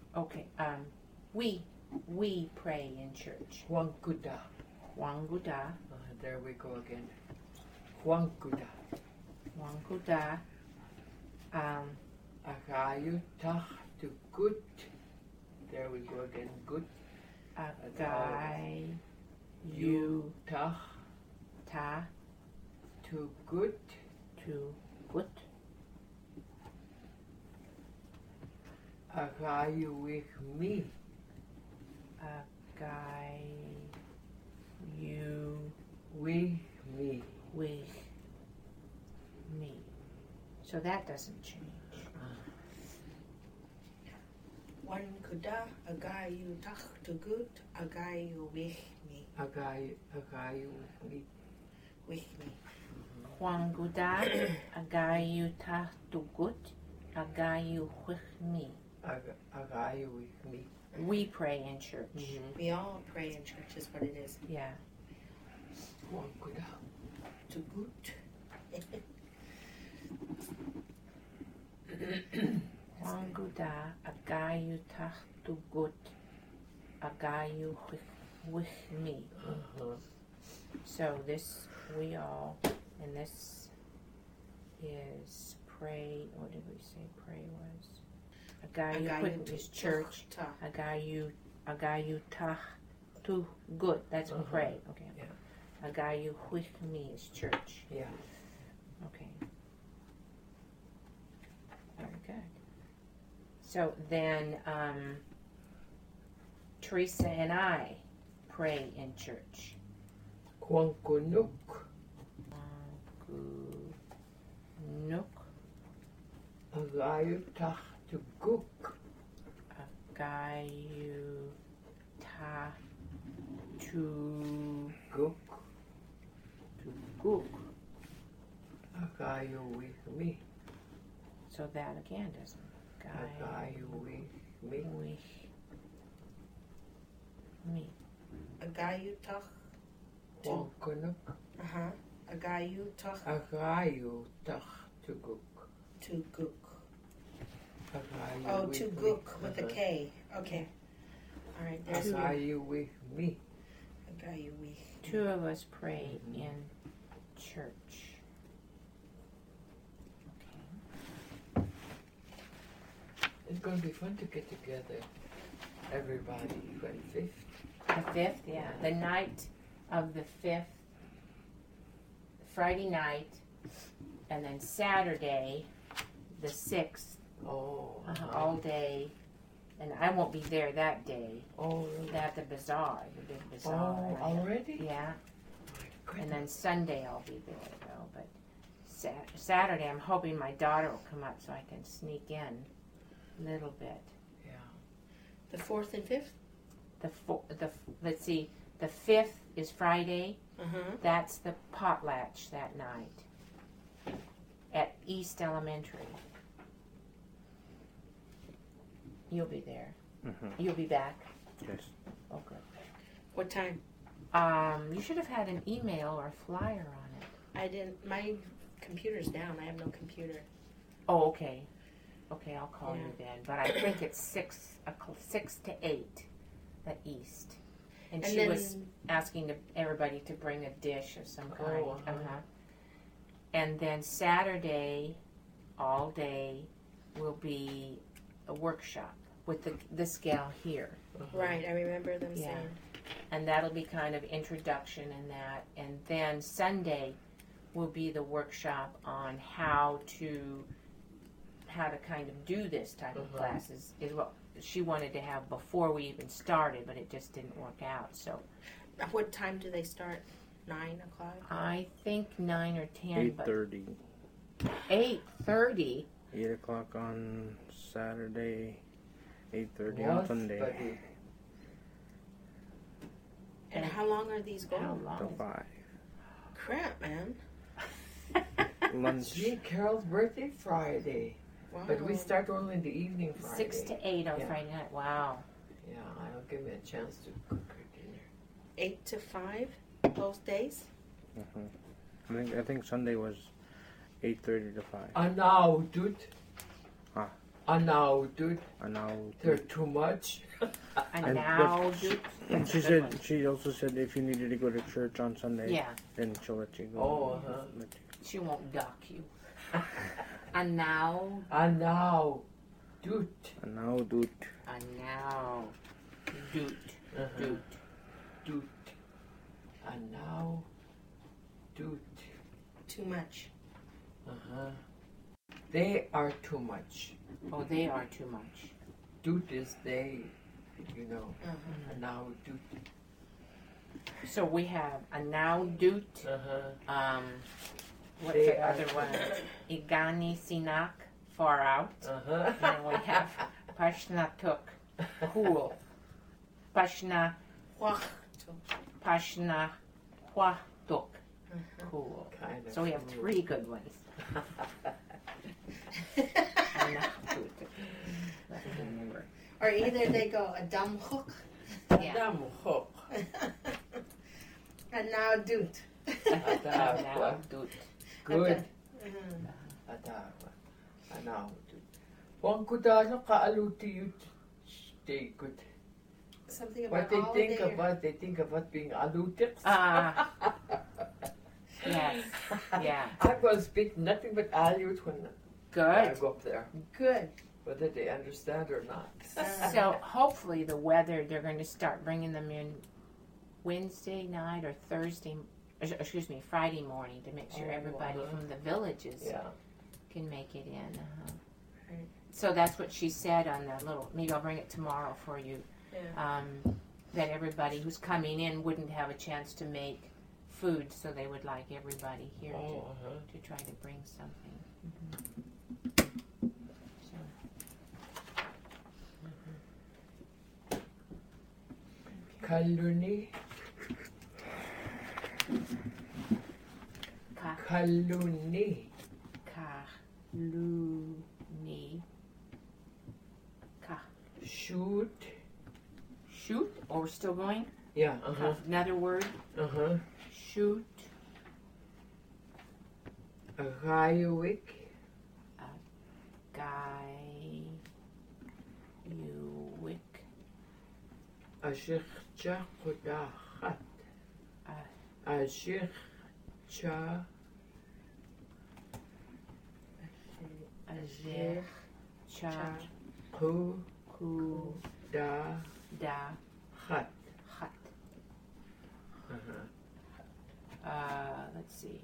Okay. We pray in church. Huangkuda. Huangguda. There we go again. Huangkuda. Huangguda. Agayu tach to gut. There we go again. Gut. Agayu tach ta to gut. to gut. Agayu with me. Agayu With me. with me. So that doesn't change. Huangguda, agayu tach to gut, agayu with me. Agayu with me. With me. Huangguda. Agayu ta to gut. Agayu with me. Agayu with me. We pray in church. We all pray in church is what it is. Yeah. Huangkuda. To gut. Huangguda. Agayu ta to gut. Agayu with me. So this, we all, and this is pray, what did we say pray was? Agayu is church. Agayu tach to good. That's pray. Okay. Yeah. Agayu with me is church. Yeah. Okay. Very good. So then Teresa and I pray in church. Huangkunuk. Nuk. Agayu tach to guk. Agayu ta to Guk. guk. Agayu with me. So that again doesn't. Agayu with me. With me. Agayu tach Huangkunuk. Agayu tach Agayu tach to guk. to guk. Agayu Oh, with to me. guk with a K. Okay. All right. There's Agayu with me. Agayu with. Two of us pray in church. Okay. It's going to be fun to get together. Everybody. 25th. The 5th, yeah. The night of the 5th, Friday night, and then Saturday, the 6th, Oh. all day. And I won't be there that day. Oh, really? At the bazaar, the big bazaar. Oh, already? Yeah. My And then Sunday I'll be there, though. But Saturday, I'm hoping my daughter will come up so I can sneak in a little bit. Yeah. The 4th and 5th? Let's see, the 5th is Friday. Uh-huh. That's the potlatch that night at East Elementary. You'll be there. You'll be back. Yes. Oh, good. What time? You should have had an email or a flyer on it. I didn't. My computer's down. I have no computer. Oh, okay. Okay, I'll call Yeah. you then. But I think it's 6 to 8 at East. And she was asking everybody to bring a dish of some kind. And then Saturday, all day, will be a workshop with this gal here. Right, I remember them Yeah. saying. And that'll be kind of introduction and that. And then Sunday will be the workshop on how to kind of do this type of classes is what she wanted to have before we even started, but it just didn't work out. So What time do they start? 9 o'clock? I think 9 or 10. 8:30. 8:30. 8 o'clock on Saturday. 8:30 Yes, on Sunday. buddy. And how long are these going? How Till long? 5. Crap, man. Lunch. Gee, Carol's birthday Friday. Wow. But we start only in the evening Friday. 6 to 8 on Yeah. Friday night. Wow. Yeah, it'll give me a chance to cook her dinner. 8 to 5 both days? I think Sunday was 8:30 to 5. Now, dude. Now, dude, Now, they're too much. And now, dude. and she That's a good said one. she also said if you needed to go to church on Sunday, Yeah, then she'll let you go. Oh, uh-huh. Let you- she won't duck you. And now, Now, dude. And now, dude. and now, dude, dude. Dude. Now, dude. Too much. Uh-huh. They are too much. Oh, they are too much. Dude is they, you know. Uh-huh. Now, dude. So we have a now, dude. Uh-huh. What's They the are other too one? much. Igani Sinak, far out. Uh-huh. And then we have Pashna Tuk, cool. Pashna, Wach. Pashna, Hua Tuk, cool. Kind of So we have cool. 3 good ones. And now, dude. That didn't work. Or either they go a dumb hook. Yeah. Adam hook. And now dude. And now, dude. Good. Uh-huh. Now, dude. One could kaaluti yut. Stay good. Something about What they all think day. about, they think about being alutics. Yes, yeah. I will speak nothing but Aleut when I Good. go up there, Good. whether they understand or not. So hopefully the weather, they're going to start bringing them in Wednesday night or Thursday, Friday morning to make sure Oh, everybody uh-huh. from the villages Yeah. can make it in. Right. So that's what she said on the little, maybe I'll bring it tomorrow for you, Yeah. that everybody who's coming in wouldn't have a chance to make food, so they would like everybody here Oh, uh-huh. to try to bring something. So, Kaluni. ka, Kaluni. Kaluni. Ka. Shoot. Shoot? Oh, we're still going? Yeah, uh-huh. Another word? Uh-huh. Shoot. Rayuik. Guy. You wick. Ashircha Kudachat. Ah. Ashircha Ajer. Cha. Kudachat. Ku. Da. Hat. Uh-huh. Let's see.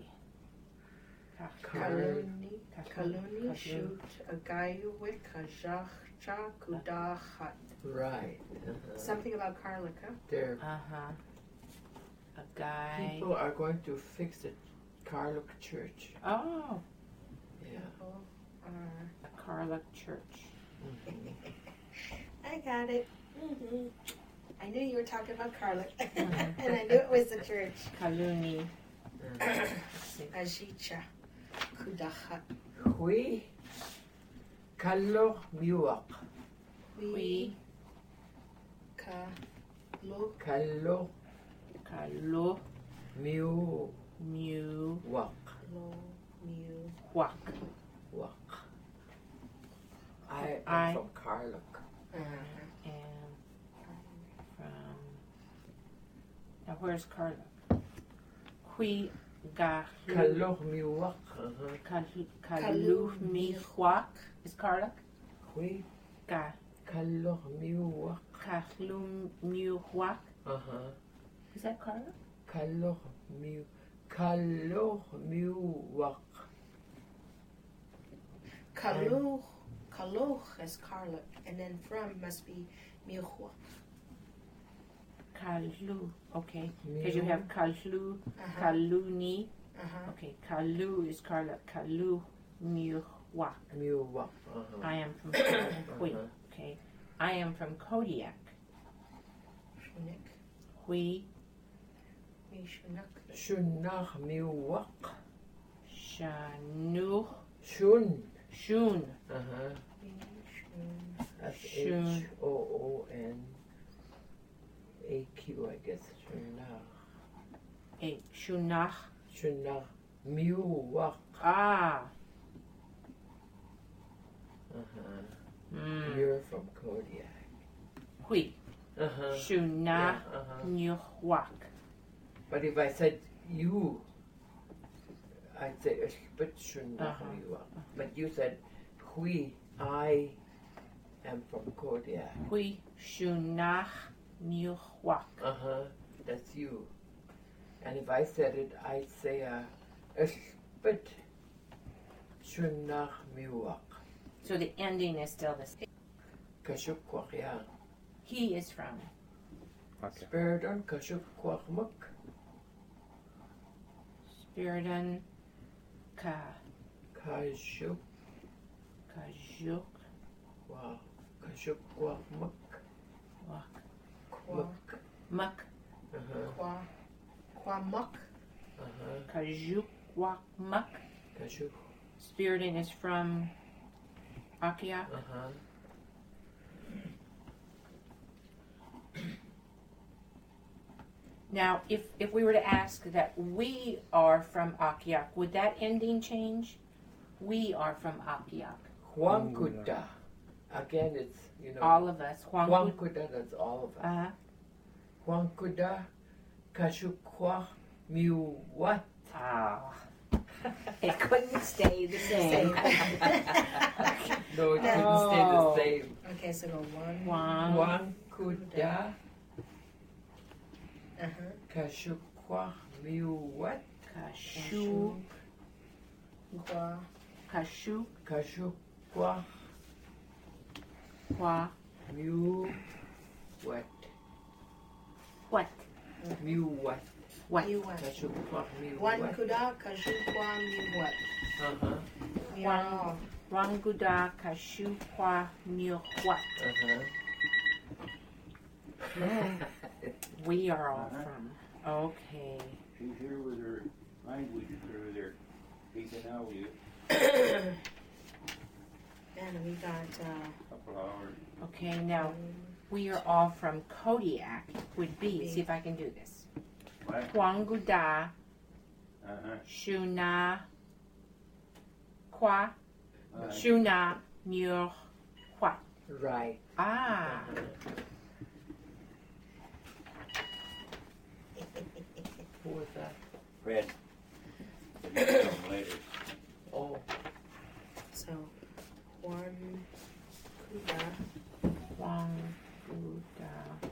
Kaluni. Kaluni. Kaluni. Shoot. A gayuik. A jachcha. Kudachat. Right. Uh-huh. Something about Karlika. There. Uh-huh. A guy. People are going to fix the Karluk church. Oh, Yeah. People are. a Karluk church. I got it. Mm-hmm. I knew you were talking about Karluk. And I knew it was the church. Kaluni. Ajicha. Kudachat. Hui. Kallo Miwak. We. Kalu. Kallo Kalu. Miwak. Mu. Lo. Mu. Wak. Wak. I I- am from Karluk. Uh-huh. And from. Now where's Karluk? Hui. Ga. Kallo Miwak. Uh-huh. Kalu. Mi. Wak. Is Karluk? Hui. Ga. Kallo Miwak. Kalu. Mu. Wak. Uh-huh. Is that Karluk? Kallo Miwak. Kaluch. Kaluch is Karluk. And then from must be Miuchwa. Kalu. Okay. Because you have Kalu. Uh-huh. Kaluni. Uh-huh. Okay. Kalu is Karluk. Kalu. Mu. Wak. Miwak. Uh-huh. I am from Hui. Uh-huh. Okay. I am from Kodiak. Shunik. Hui. Mishunak. Shunach Miwak. Shanu. Shun. Shun. Uh-huh. Shun. Shoonaq, I guess. Shunach. A Shunach. Shunach Miwak. Ah. Uh-huh. You're from Kodiak. Hui. Uh-huh. Shuna Nyuhwak. But if I said you, I'd say but shunach miwak. But you said hui, I am from Kodiak. Hui Shunach Nyuhwak. That's you. And if I said it, I'd say but shunach miwak. So the ending is still the same. Kashuk kwak ya. He is from. Okay. Spiridon kashuk kwak muk. Spiridon Kashuk. Kajuk Wow. Kashuk kwak muk. Wak. Muk. Muk. Kwa muk. Kajuk Wak Muk. Kashuk. Spiridon is from Akia. Now, if we were to ask that we are from Akiak, would that ending change? We are from Akiak. Huankuda. Again, it's, All of us. Huankuda, that's all of us. Uh-huh. Huankuda, Kashukwa, Miwat. Ah. It couldn't stay the same. No, it couldn't stay the same. Okay, so go one. Huankuda, Kashukwa, Miwat. Kashu. Kwa. Kashu. Kashukwa, Kwa. Miwat. What? Miwat. What? Miwat. Kashukwa, One Miwat. kuda kashu kwa miwat. We are all. Ranguda Kashu Kwa Miwat. We are all from. Okay. She's here with her language through their personality. And we got Couple hours. Okay, now we are all from Kodiak. Would be. See if I can do this. What? Huanguda Shuna Kwa Shuna Mur Hua. Right. Ah. Who was that? Fred. But you come later. Oh, so one kuda. Huanguda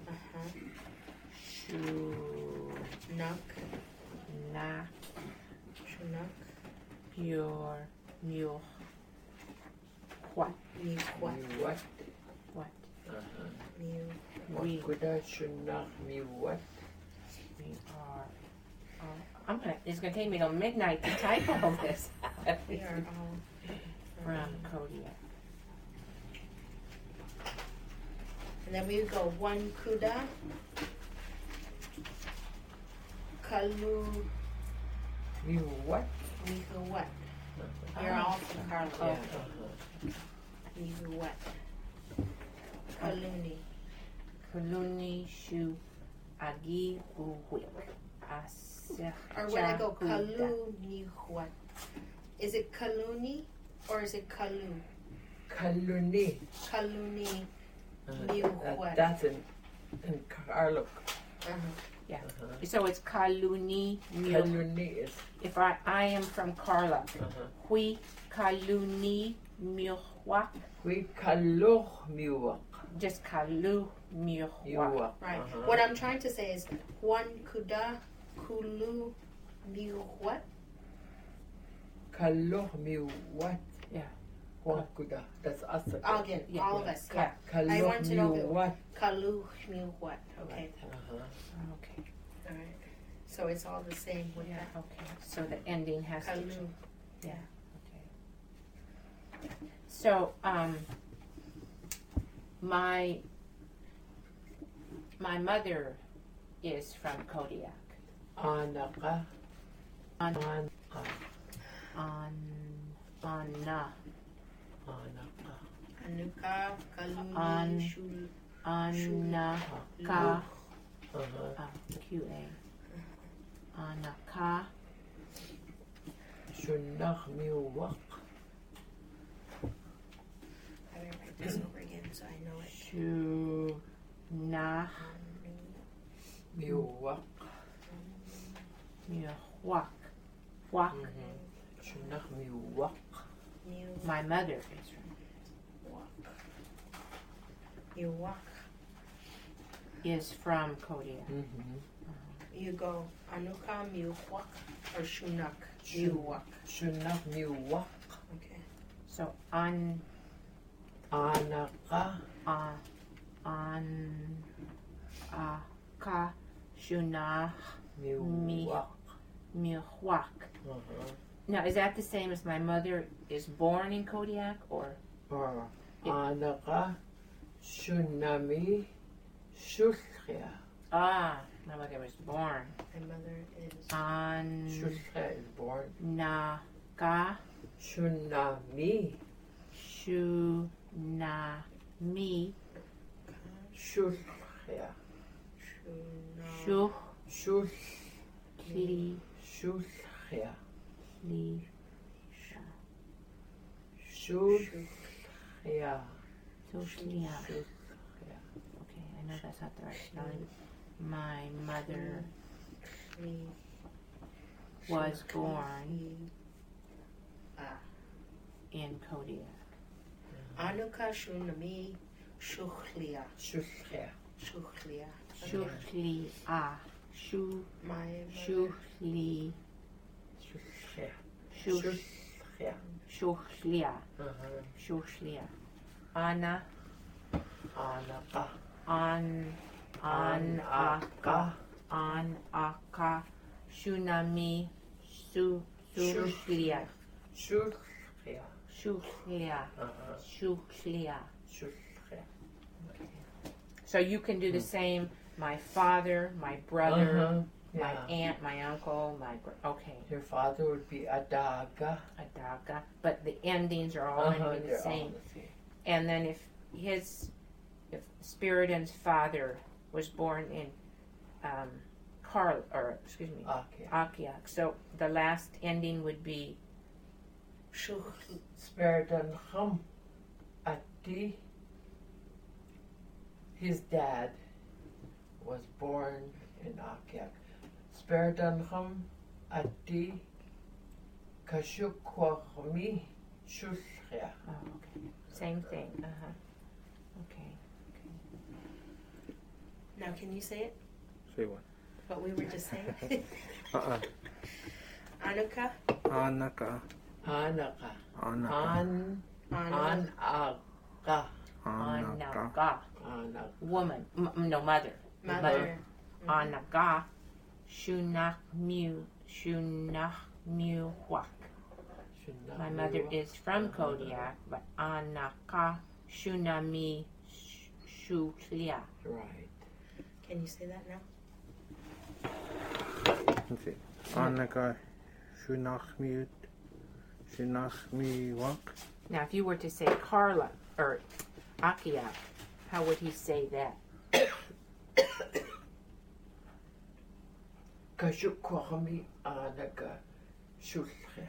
Shu Nuk. Na Shunuk. Mur Mur Hua. Miwat. Miwat. What? Miw. We Huankuda, Shunach, Miwat. are. It's gonna take me till midnight to type all this. We are all From Kodiak. And then we would go one kuda. Kalu. Miwat. Mihuwat. You're all from Carlo. Yeah. Mihuwat. Kaluni. Kuluni Shu Agi Uwik. Or when I go Kaluni what? Is it Kaluni or is it Kalu? Kaluni. Kaluni Miwat. That's in Karluk. Yeah. So it's Kaluni Mil. Kaluni is. If I am from Karla. Hui Kaluni Milwak. We Kaluch Miwak. Just Kalu Milwak. Miwak. Right. What I'm trying to say is one kuda kulu miwat. Kaluch Miwat. Yeah. Huankuda. That's us. Again, Yeah, all of yeah. us. Yeah. I Kaluch want to know if it- Miwat. Kalu miwat. Okay. Okay. All right. So it's all the same with Yeah. that. Okay. So the ending has to Kalu. change. Yeah. Okay. So my mother is from Kodiak. Anaka. Anna. Anaka. Anuka kaluni An- shul. Anaka. QA. Anaka. Shunach Miwak. I didn't write this over again so I know it. Shunach Miwak. miwak. Wak. Shunach miwak. My mother is from. Miwak. Is from Kodiak. You go Anuka Miwak or Shunak Miwak. Shunach miwak. Okay. So Anaka ka shunach miwak. miwak. Now, is that the same as my mother is born in Kodiak, or? Or Anaka Shunami Shushya. Ah, my mother was born. My mother is Shushya is born. Anaka Shunami shunami Shushya. shukli Shushya. li Shushya. Soshlia. Okay, I know that's not the right spelling. My mother was born in Kodiak. Anuka Shunami Shukhlia. Shushya. Shukhlia. Shukhlia. My Shukhli. Shushya. Shukhlia. Shushya. Shukhlia. Anaka. Anaka. Shunami. Shukhlia. Shushya. Shukhlia. Shukhlia. Shushya. So you can do the same. My father, my brother, my Yeah. aunt, my uncle, okay, Your father would be Adaga. Adaga. But the endings are all going to be the They're all same. the same. And then if Spiriden's father was born in Okay. Akiak, so the last ending would be Spiritan Hum Ati. His dad was born in Akiak. Spiritan Hum Ati Kashukwahmi Shushya. oh, okay, same thing. Okay. Now can you say it? Say what? What we were just saying? Anuka. Anaka. Anaka. Anaka. Anaka. Anaga. Anaka. Woman. No, mother. Mother. Anaga. Shunach mu wak. My mother is from Kodiak, but Anaka Shunami Shuklia. Right. Can you say that now? Let's see. Anaka. Shunachmi wak. Now, if you were to say Carla or Akia, how would he say that? Kashukwahmi Anaka Shushya.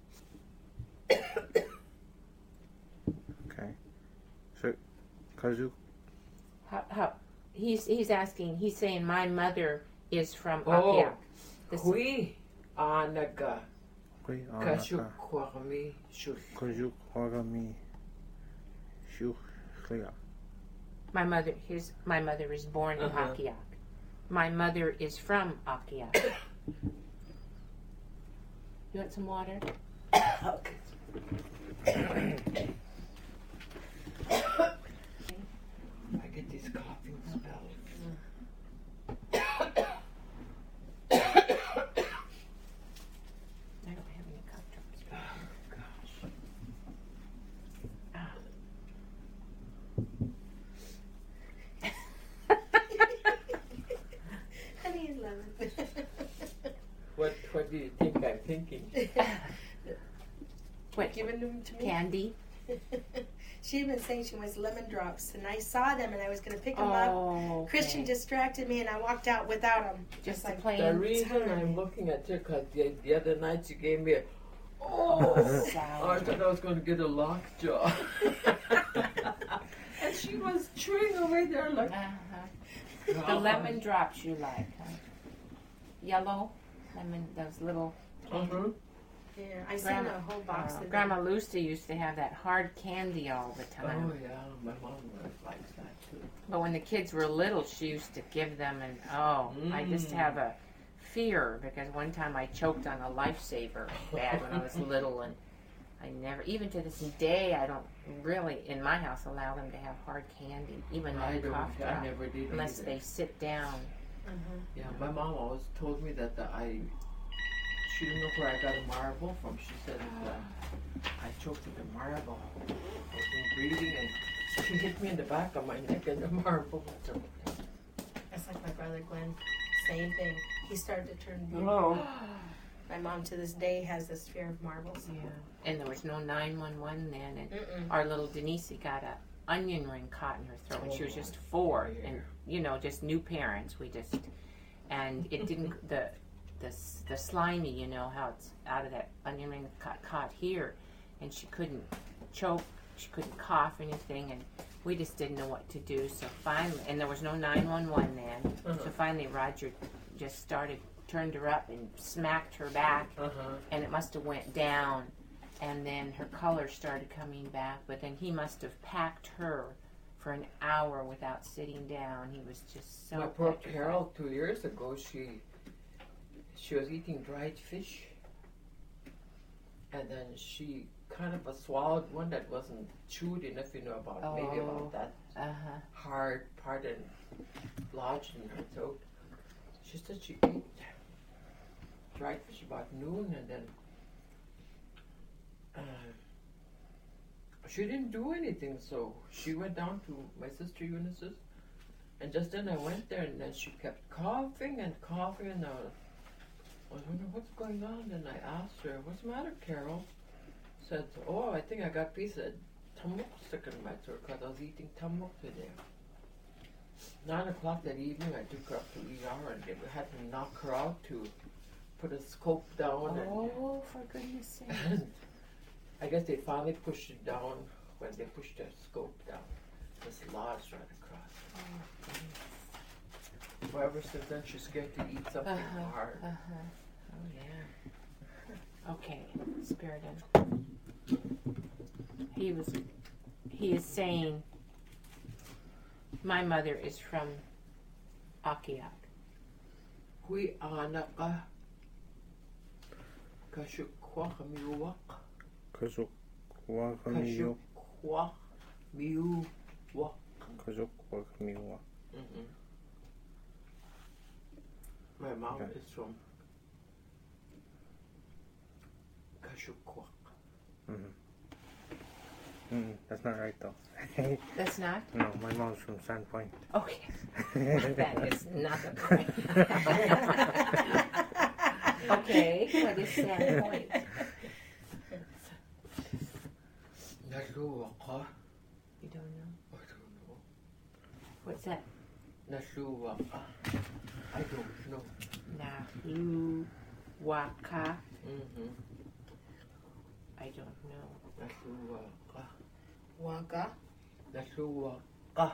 Okay. So, Kazuk. How he's asking. He's saying my mother is from Oh. Akia. Hui Anaka. Kui Anaka. Kashukwahmi Shushya. Kazuk Wagami. Shukhlia. My mother is born in Akiak. My mother is from Akiak. You want some water? Okay. I get these coughing spells. I don't have any cough drops. Gosh. Honey is lemon. What do you think I'm thinking? What? Giving them to me. Candy? She'd been saying she wants lemon drops, and I saw them, and I was going to pick them up. Oh, Christian okay. distracted me, and I walked out without them. Just like the plain The reason time. I'm looking at you, because the other night you gave me a, I sour. thought I was going to get a lockjaw. she was chewing away there like. The lemon drops you like, huh? Yellow lemon, those little. Yeah, I sent a whole box of Grandma Lucy used to have that hard candy all the time. Oh yeah, my mom likes that too. But when the kids were little, she used to give them, and I just have a fear because one time I choked on a Lifesaver bag when I was little, and I never, even to this day, I don't really, in my house, allow them to have hard candy, even I though cough drop, never did unless either. they sit down. Yeah, my mom always told me that she didn't know where I got a marble from. She said I choked with a marble. I wasn't breathing, and she hit me in the back of my neck, and the marble. That's like my brother Glenn. Same thing. He started to turn blue. Oh. My mom to this day has this fear of marbles. Yeah, and there was no 911 then, and our little Denise got a onion ring caught in her throat when she was just 4, and just new parents. And it didn't the slimy, how it's out of that onion ring caught here, and she couldn't choke, she couldn't cough or anything, and we just didn't know what to do. So finally, and there was no 911 then, so finally Roger just turned her up and smacked her back, and it must have went down, and then her color started coming back, but then he must have packed her for an hour without sitting down. He was just so My poor petrified. Carol, 2 years ago, she was eating dried fish, and then she kind of swallowed one that wasn't chewed enough, about maybe about that hard part and lodged in her throat. She said she ate dried fish about noon, and then she didn't do anything, so she went down to my sister Eunice's, and just then I went there, and then she kept coughing, and I was wondering what's going on, and I asked her, "What's the matter, Carol?" Said, "Oh, I think I got a piece of tamuk stuck in my throat because I was eating tamuk today." 9 o'clock that evening, I took her up to ER, and they had to knock her out to put a scope down. Oh, for goodness sake. And I guess they finally pushed it down. When they pushed the scope down, this lodged right across. Well, ever since then, she's scared to eat something hard. Oh, yeah. Okay, Spirited. He is saying, my mother is from Akiak. Hui anaka kashukwa miuwak Kazukwa kamiyo. kashukwa miuwak. Kazukwa kamiyo. My mom is from Kashukwa. That's not right though. That's not? No, my mom's from Sandpoint. Okay. That is not the point. Okay, what is that point? Nashuwaka. You don't know? I don't know. What's that? Nashuwaka. I don't know. Nahuwaka. I don't know. Nashuwaka. Waga. Nashuwaka.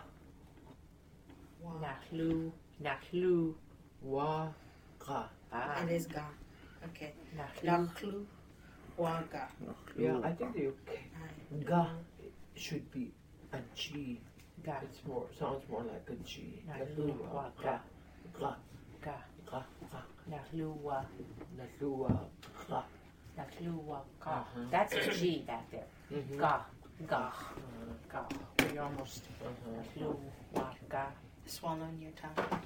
Nahlu. Waka. It is ga. Okay. Nahlu. Naklu. Waga. Yeah, I think the ga should be a G. Ga. It's sounds more like a G. Nahuwaka. Ga. Ga. Ga. Ga. Nahluwa. Nashuwaka. Nahluwaka. That's a G back there. Ga. Ga. Ga. You're almost. Nahluwaka. Swallow in your tongue.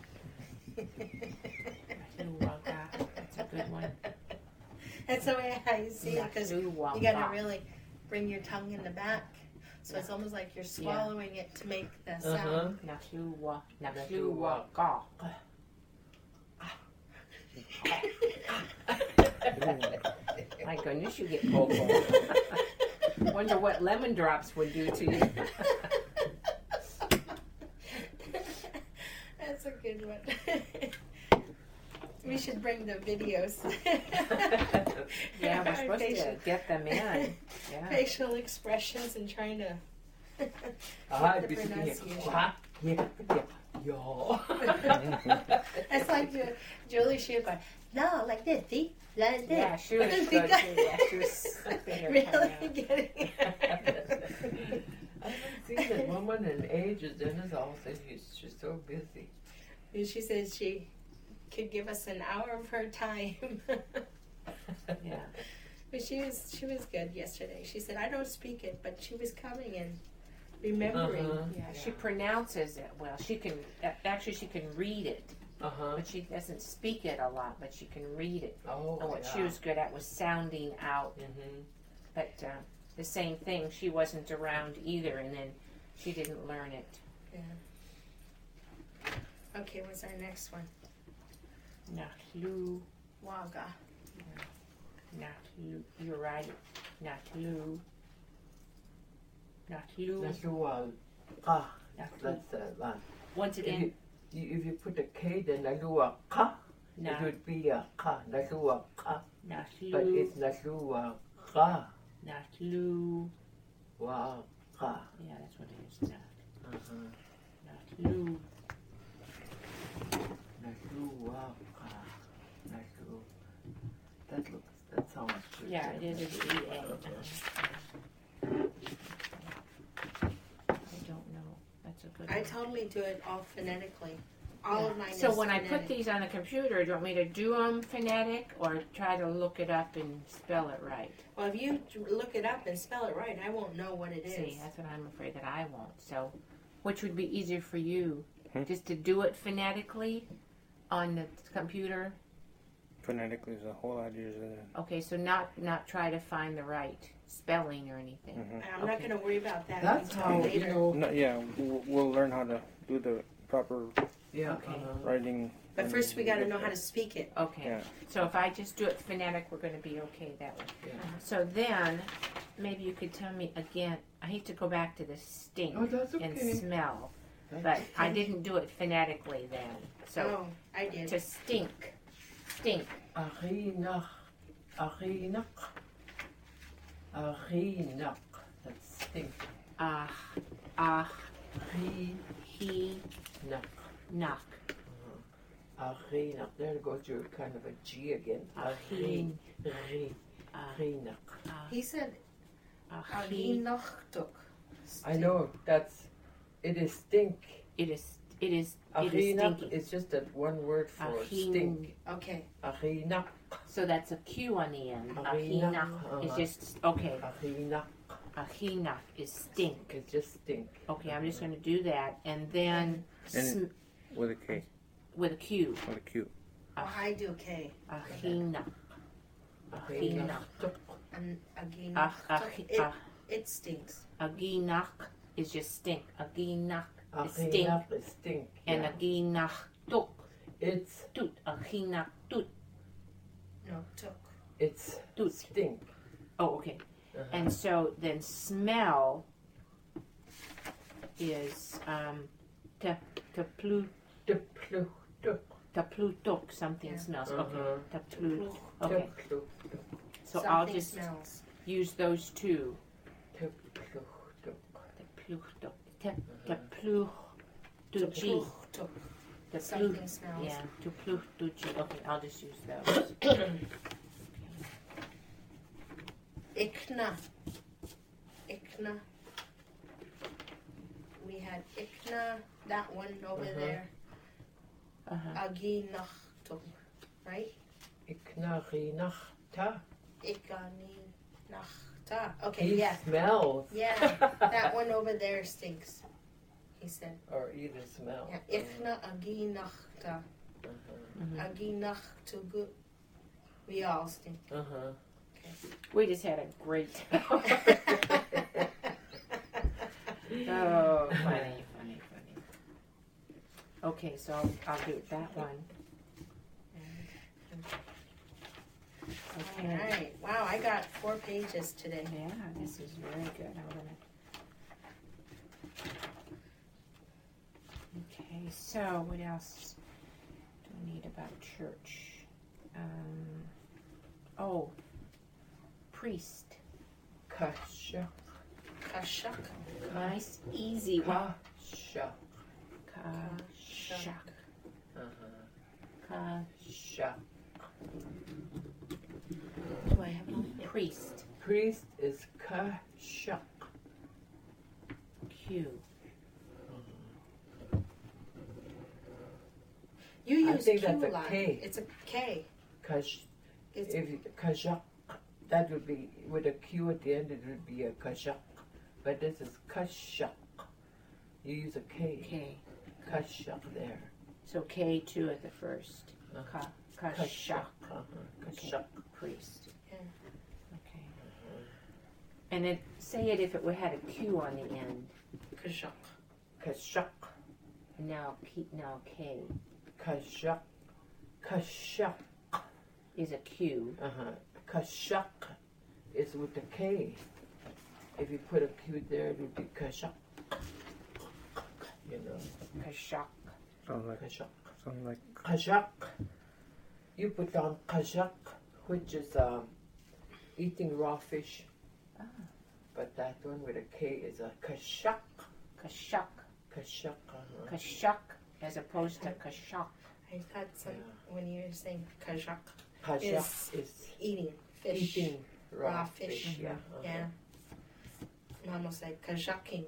Nahluwaka. That's a good one. That's the way I see it, because you got to really bring your tongue in the back. So it's almost like you're swallowing it to make the sound. Nahluwaka. My goodness, you get vocal. Wonder what lemon drops would do to you. That's a good one. We should bring the videos. Yeah, we're supposed to get them in. Yeah. Facial expressions and trying to Ah, the biscuit. pronunciation. What? Yeah. Yeah. It's like Julie, she was going, no, like this, see? Like this. Yeah, she was good too. Yeah, she was slipping her tongue Really out. getting it. I haven't seen that woman in ages. Dennis all said she's so busy. And she said she could give us an hour of her time. Yeah. But she was good yesterday. She said, I don't speak it, but she was coming and remembering. Yeah, she pronounces it well. She can read it, Uh-huh. but she doesn't speak it a lot. But she can read it. Oh, And what yeah. she was good at was sounding out. Mm-hmm. But the same thing, she wasn't around either, and then she didn't learn it. Yeah. Okay, what's our next one? Nachlu, Waga. Nachlu. You're right. Nachlu. Nachlu. That's the one. Ah, Nachlu. that's one. Once If again. if you put a K, then I do a ka. Na. It would be a ka. That's a ka. But Nachlu. it's not a ka. Nachlu. Wa ka. Yeah, that's what it is. Uh-huh. Nachlu. Nasu wa ka. Nasu. That sounds good. Yeah, it is a D-A. I don't know. That's a good I one. totally do it all phonetically. All of mine So is when I phonetic. put these on the computer, do you want me to do them phonetic or try to look it up and spell it right? Well, if you look it up and spell it right, I won't know what it is. See, that's what I'm afraid that I won't. So, which would be easier for you? Hmm? Just to do it phonetically on the computer? Phonetically is a whole lot easier. Okay, so not try to find the right spelling or anything. Mhm. I'm not Okay. going to worry about that That's until how, you later. know. No, yeah, we'll learn how to do the proper Yeah. Okay. writing. But first, we got to know how to speak it. Okay. Yeah. So if I just do it phonetic, we're going to be okay that way. Yeah. So then, maybe you could tell me again. I hate to go back to the stink Oh, that's and okay. smell, That's but I okay. didn't do it phonetically then. So Oh, I did. to stink, stink. Arinach. Arinach. Arinach. That's stink. Ah, Arinach. he, knock. Arinach. There goes your kind of a G again. Ahin. Arinach. He said, He. Ahinachtuk. I know. It is stink. It is Arinach stinky. is just that one word for Ahin. stink. Okay. Arinach. So that's a Q on the end. Ahinach. Ahinach is just okay. Arinach. Ahinach is stink. It's just stink. Okay, I'm just going to do that, and then And- With a K, with a Q. with a Q. Oh, I do okay. Ahinach. Arinach. And Ah, Aginachtuk. It stinks. Aginach is just stink. Aginach is stink. Arinach is stink. And Yeah. aginach tuk. It's Tut. Aginach tut. No, tuk. it's Tut. stink. Oh, okay. Uh-huh. And so then smell is taplu tuk. Something Yeah. smells. Uh-huh. Okay. Taplu. Okay. Taplu. So Something I'll just smells. use those two. Taplu. Taplu tuk. Taplu tuji. Tuk. Taplu. Something smells. Yeah. Taplu tuji. Okay, I'll just use those. Ikna. Ikna. We had Ikna, that one over Uh-huh. there. Uh-huh. Aginachtuk. Right? Iknarinachta. Ikaninachta. Okay, He yeah. smells. Yeah, that one over there stinks. He said. Or either smell. Yeah, Ikna aginachta. Mhm. Aginachtugu. We all stink. Uh-huh. We just had a great. Oh, funny. Okay, so I'll do that one. All Okay. right. Wow, I got 4 pages today. Yeah, this is very good. I'm gonna. Okay, so what else do we need about church? Oh, priest. Kasha. Kashak. Nice, easy one. Kashak. Kashak. Kashak. Do I have it on? Priest. Priest is kashak. Q. You I use think Q that's a lot. K. It's a K. Kash. It's Kashak. That would be with a Q at the end. It would be a kashak. But this is kashak. You use a K. K. Kashak there. So K2 at the first. Kashak. Kashak. Priest. Yeah. Okay. And then say it if it had a Q on the end. Kashak. Kashak. Now K Kashak. Kashak. is a Q. Kashak is with the K. If you put a Q there, it would be kashak. You know. Kashak. Sounds like Kashak. Kashak. You put down kashak, which is eating raw fish. Ah. But that one with a K is a kashak. Kashak. Kashak. Kashak as opposed to kashak. I thought when you were saying kashak Kashak is eating fish. eating raw fish. fish. Yeah. Yeah. Mama said kajaking.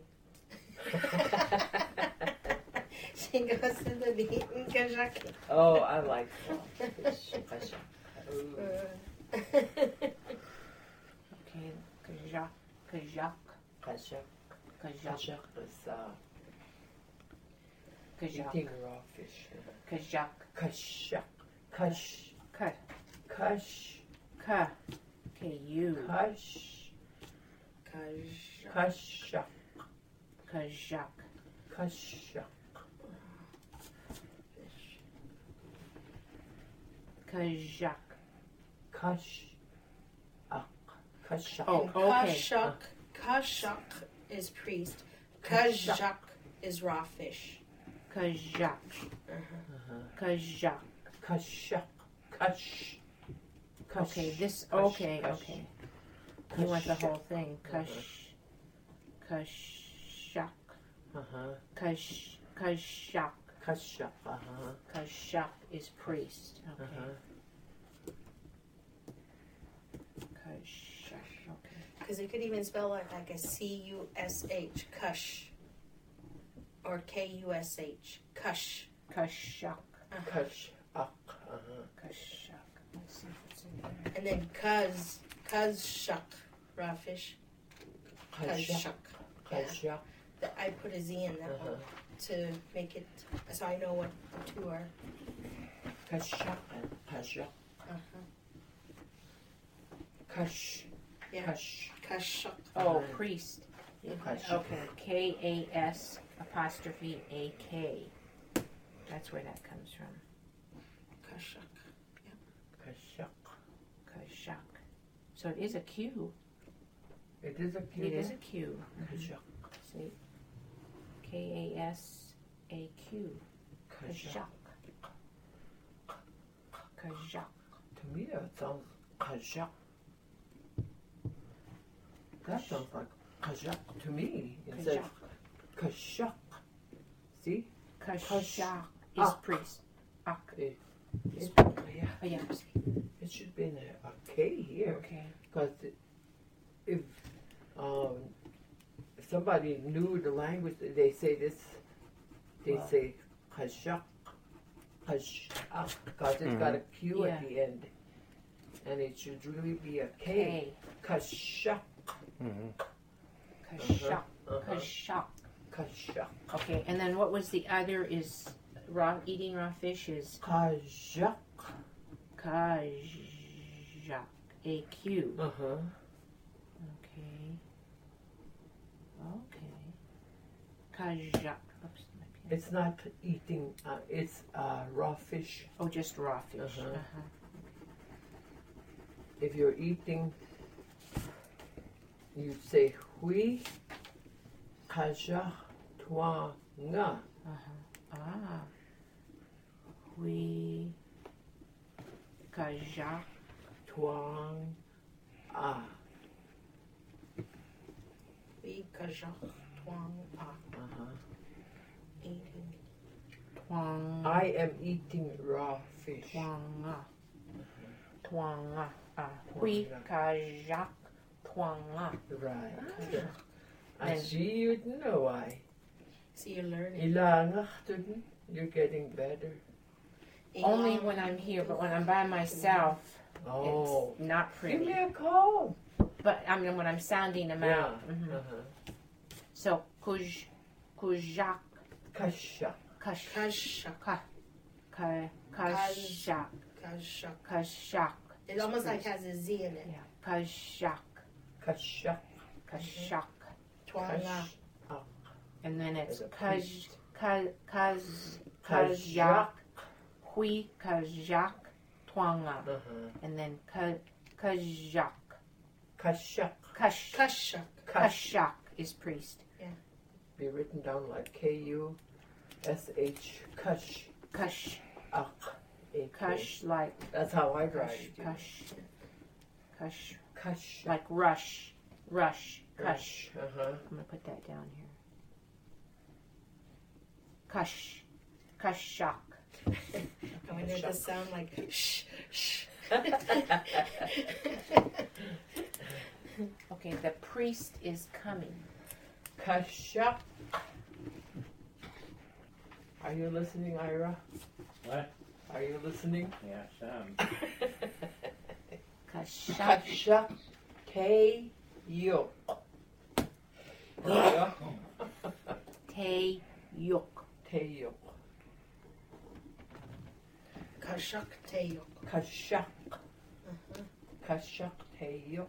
She goes to the beach and kajaking. Oh, I like raw fish. Kashak. Okay. Kajak. Kajak. Kashak. Kajak. Kashak is Kajak. eating raw fish. Kajak. Kashak. Kash. Cut. Kash. Ka. K-U. Kash. Kashak. Kajak. Kashak. Kajak. Kash. Kashak. Oh, okay. Kashak is priest. Kajak is raw fish. Kajak. Kajak. Kashak. Kash. Okay, this, Kash, okay, kash. okay. You want the Kashak. whole thing. Kashak. Kashak. Kashak. Kashak is priest. Okay. Kashak. Okay. Because you could even spell it like a C-U-S-H, Kush. Or K-U-S-H, Kush. Kashak. Kashak. Kashak. Let's see if it's in there. And then Kazshak, raw fish. Kazshak. Kashak. I put a Z in that one to make it, so I know what the two are. Kashak and Kashak. Kash. Yeah. Kash. Kashak. Oh, priest. Kash. Okay. K-A-S apostrophe A-K. That's where that comes from. Kashak. Kashak. Kashak. So it is a Q. It is a Q. It is a Q. Kashak. See? K-A-S-A-Q. Kashak. Kashak. To me, that sounds Kashak. That sounds like Kashak to me. It says Kashak. See? Kashak is Ak. priest. Ak. Yeah. Oh, yeah. It should be a K here. Okay. Because if somebody knew the language, they say this, they Wow. say Kashak, Kashak, because it's got a Q Yeah. at the end. And it should really be a K. K. Kashak. Kashak. Kashak. Kashak. Okay, and then what was the other is eating raw fish is Kajak. Kajak. A-Q. Uh-huh. Okay. Okay. Kajak. Oops, my pen. It's not eating, it's raw fish. Oh, just raw fish. Uh-huh. Uh-huh. If you're eating, you say hui kaja twa nga. Ah. We Kajak. Twang ah. We Hui kajak twang ah. Eating. Twang. I am eating raw fish. Twanga. Twanga. Hui kajak twanga. Right. I see you know why. See, you're learning. Ilangach didn't. You're getting better. Only when I'm here, but when I'm by myself, Oh. it's not Give me pretty. a call. But I mean, when I'm sounding them Yeah. out. So, kujak, Kasha. kash, Kajak. kashak, Kajak. kashak. It almost like has a Z in it. Yeah, kashak, Kasha. kashak. Twang ah. And then it's As a kajak, hui kajak, twanga. And then kajak, Kasha. Kajak. kashak is priest. Be written down like K-U-S-H. Kush. Kash, A-K. kash like That's how I write kash, it. kash, kash, Kush. like rush, kash. Uh-huh. I'm gonna put that down here. Kash, kashak. I wonder if this sound like shh, shh. Okay, the priest is coming. Kasha. Are you listening, Ira? What? Are you listening? Yeah, some. Kashak, Kasha. K-U. te yuk. K-U. Kajak teyok. Kashak. Kashak Teyuk.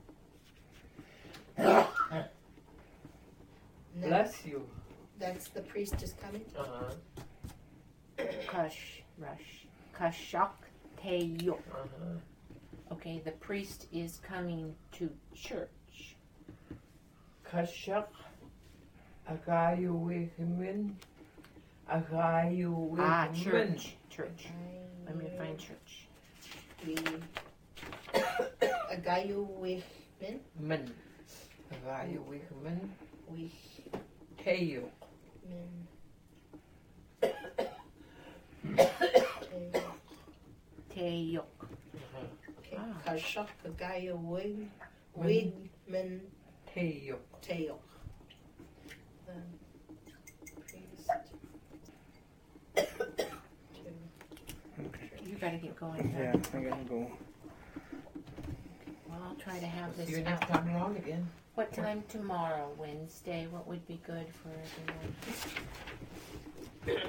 Bless you. That's the priest is coming. Kash, rush. Kashak, te yuk. Okay, the priest is coming to church. Kashak. Agayu Wickman. Agayu Wickman. Church. Church. Let me find church. Agayu Wickman. Min. Agayu Wickman. Wickman. Teyuk. Te yuk. Okay. Ah. Kajak Agayu Wickman Teyuk. teyok. Priest. You gotta get going. Yeah, I gotta go. Well, I'll try to have See this you next out. time around again. What time tomorrow? Wednesday? What would be good for everyone?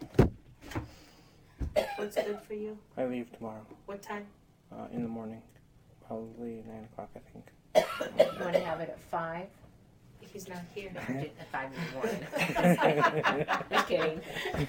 What's good for you? I leave tomorrow. What time? In the morning. Probably 9 o'clock, I think. You want to have it at 5? He's not here. No, at 5 in the morning. Just kidding.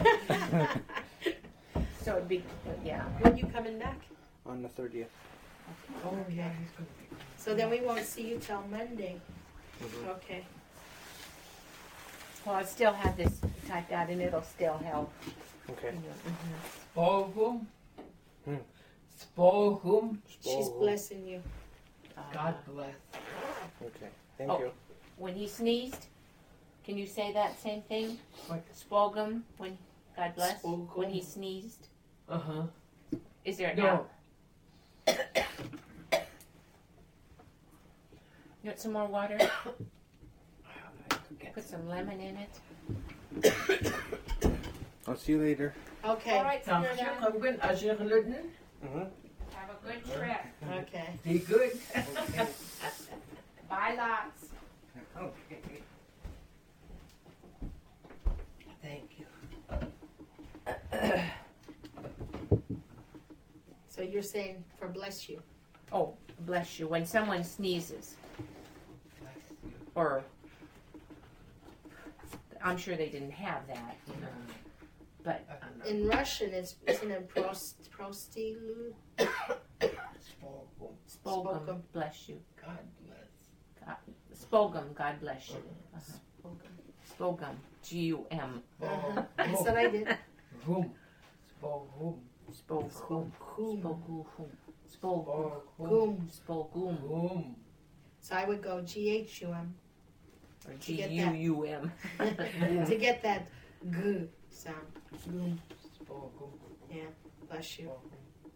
So it'd be, yeah. When you coming back? On the 30th. Oh, yeah, he's going to be good. So then we won't see you till Monday. Mhm. Okay. Well, I still have this typed out and it'll still help. Okay. Spogum. Hmm. Spogum. She's blessing you. God bless. Okay. Thank Oh. you. When he sneezed, can you say that same thing? What? Spogum, when, God bless, Spogum. when he sneezed? Uh-huh. Is there No. now? You want some more water? Put some lemon in it. I'll see you later. Okay. All right, Dank je. Senator. Heb ik een azergeludden? Mm-hmm. Have a good trip. Okay. Be good. Bye lots. Okay. Thank you. So you're saying for bless you. Oh, bless you. When someone sneezes, Bless you. or I'm sure they didn't have that, you know. But In Russian, isn't it prostilu? Spogum. spogum, Spogum. bless you. God bless. Spogum, God bless you. Uh-huh. Spogum, G-U-M. Uh-huh. That's what I did. Room. Spogum. Spogum. Spogum. Spogum. Spogum. Spogum. Room. So I would go GHUM. Or To get that- G-U-U-M. to get that G sound. Goom. Spoken. Yeah, bless you. Spoken.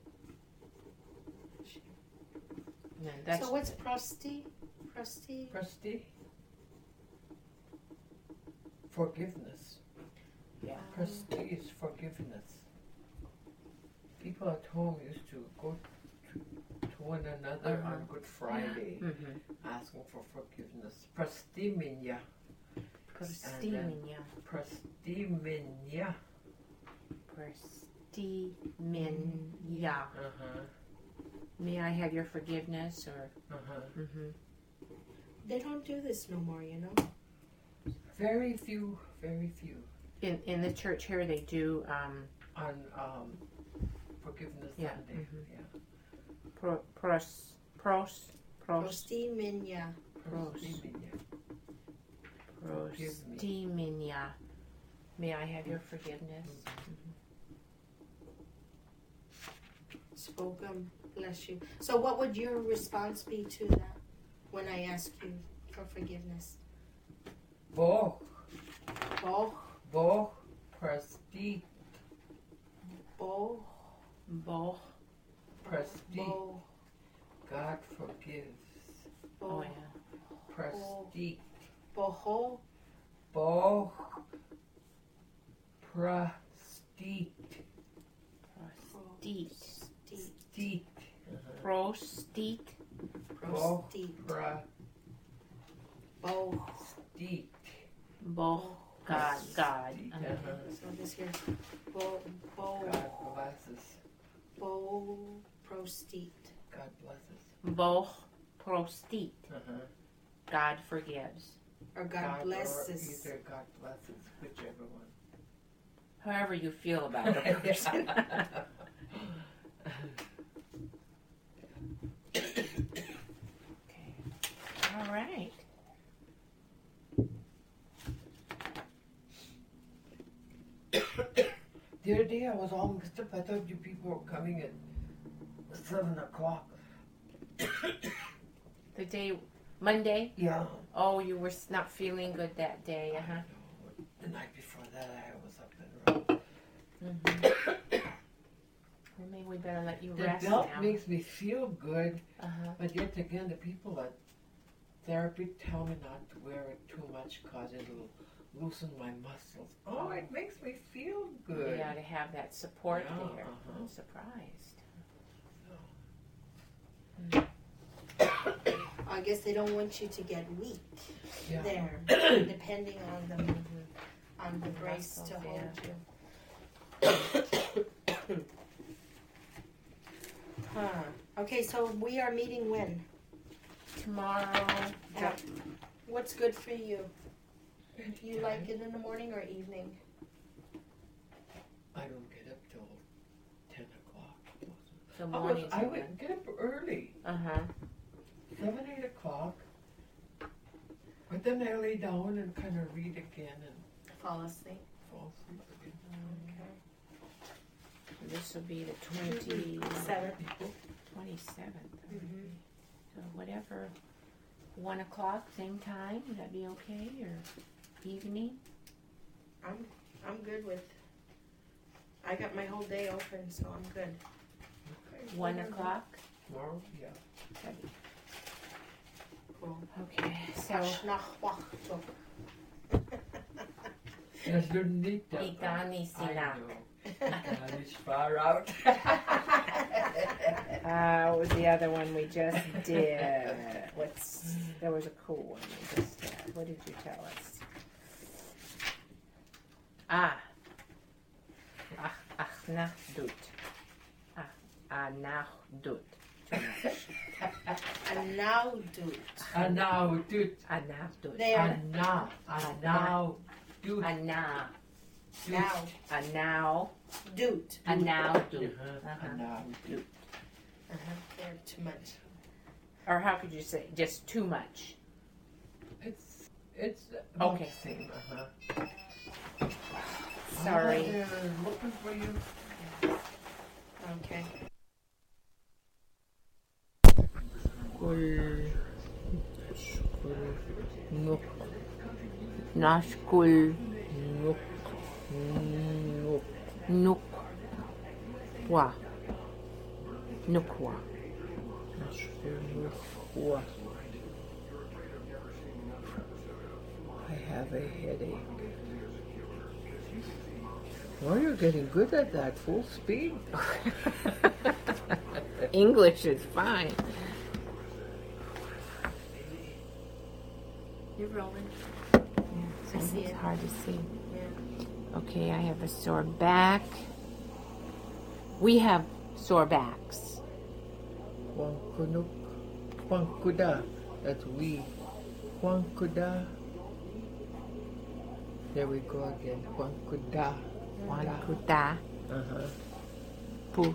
And that's, So what's prosti? Prosti? Presti. Forgiveness. yeah. Presti is forgiveness. People at home used to go to one another on Good Friday Mm-hmm. asking for forgiveness. Prestiminya. Prostimenia. Prestiminya. Prostimenia. Uh-huh. May I have your forgiveness? Or Uh-huh. mm-hmm. They don't do this no more, you know? Very few, very few. In the church here, they do On Forgiveness Yeah, Sunday. mhm. Yeah. Prostiminya. Prestiminya. prostimenia. May I have your forgiveness? Spoken. Bless you. So what would your response be to that when I ask you for forgiveness? Boh. Bo. Boh. Presti. Bo. Bo. Presti. Bo. God forgives. Bo. Oh yeah. Presti. Boho. Boh. Presti. Prostit. Steet. Prostit. Boh. Prostit. Bo. Steet. Bo. God. God. Uh-huh. So this here. Bo. Bo. God blesses. Bo. Prostit. God blesses. Bo. Prostit. Uh-huh. God forgives. Or God blesses. Or either God blesses, whichever one. However you feel about it. Okay. All right. The other day I was all mixed up. I thought you people were coming at 7 o'clock. The day, Monday? Yeah. Oh, you were not feeling good that day, uh-huh. The night before that I was up and around. Mm-hmm. Well, maybe we better let you The rest belt now. makes me feel good, Uh-huh. but yet again the people at therapy tell me not to wear it too much because it'll loosen my muscles. Oh, it makes me feel good. Yeah, to have that support Yeah, there. uh-huh. I'm surprised. I guess they don't want you to get weak Yeah. there, depending on the brace to Muscles, hold you. Huh. Okay, so we are meeting when? Tomorrow, What's good for you? Do you like it in the morning or evening? I don't get up till 10 o'clock. the morning's I good. would get up early, Uh-huh. 7, 8 o'clock. But then I lay down and kind of read again and Fall asleep. fall asleep again. Okay. This will be the 27th. Seven. 27th. Mhm. So whatever, 1 o'clock, same time, would that be okay, or evening? I'm good with. I got my whole day open, so I'm good. Okay. 1 o'clock? Tomorrow? Yeah. That'd be- Cool. Okay, so Kashnachwachto. Yes, you're neat. Igani I Sina. know. God is far out. What was the other one we just did? There was a cool one we just did. What did you tell us? Achnachdut. Anachdut. Too much. And now, dude. And now, dude. Anachdut. They are And now, dude. Ana. now, Now. dude. Now. Dude. And now, dude. They're too much. Or how could you say? Just too much. It's about Okay. the same. Sorry. They're looking for you. Okay. No. Nashkul. Nuk. Nuk. Nukwa. Nukwa. Nukwa. I have a headache. Well, you're getting good at that. Full speed. English is fine. You're rolling. Yeah, I see it's it. hard to see. Yeah. Okay, I have a sore back. We have sore backs. Wankunuk. Wankuda. That's we. Wankuda. There we go again. Wankuda. Wankuta. Uh-huh. Pu.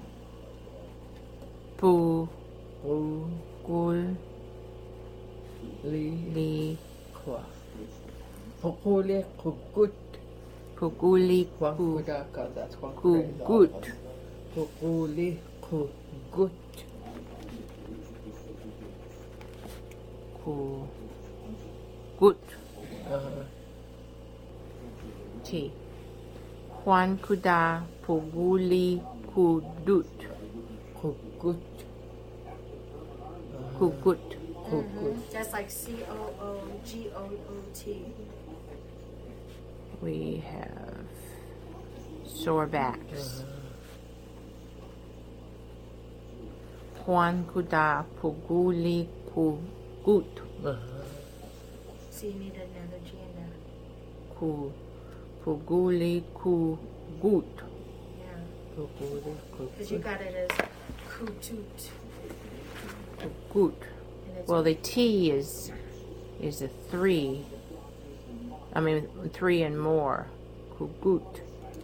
Pu. U. Gul. Li. Li. Kwa. Pokule kugut. Puguli. Ku. Wankuda. Cause that's Wankuda. Kugut. Pokule kugut. Ku. Gut. Uh-huh. T. Juan Kuda. Puguli. Kudut. Kugut. Kugut. Kugut. Just like COOGOOT. We have sore backs. Juan Kuda. Puguli. Kugut. So you need another G in there. Ku. Puguli. Kugut. Yeah. Pokule Because you kugut. got it as kutut. Kugut. And it's Well, the T is a 3. I mean, 3 and more. Kugut.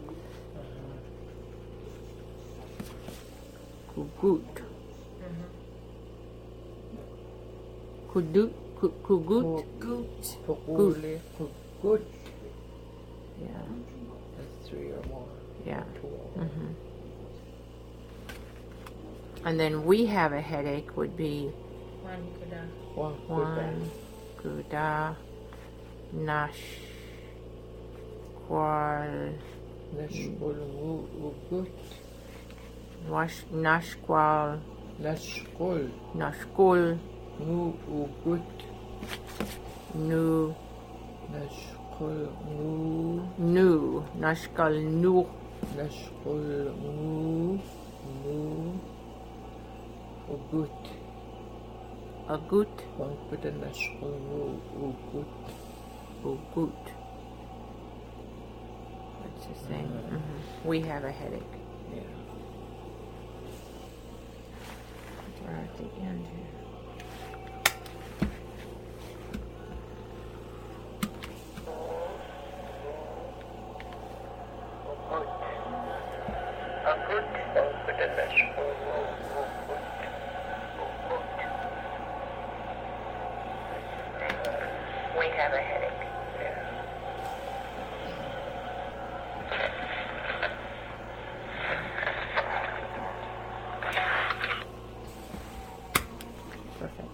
Kugut. Kudut. Kugut. goot. Pokule kugut. Yeah. That's 3 or more. Yeah. 2 or more. And then we have a headache would be One kuda. Wankuda. Juan Kuda. Nash. Qual. Nashkul ugut. Nashqual. Nashkul Nashkul. ugut. Nu. Nashkul Nu. Nashkal nu. Nashkul ugut. Agut. Wankuda nashkul ugut. Ugut. That's the same. We have a headache. Yeah. We're at the end here. We have a headache. Perfect.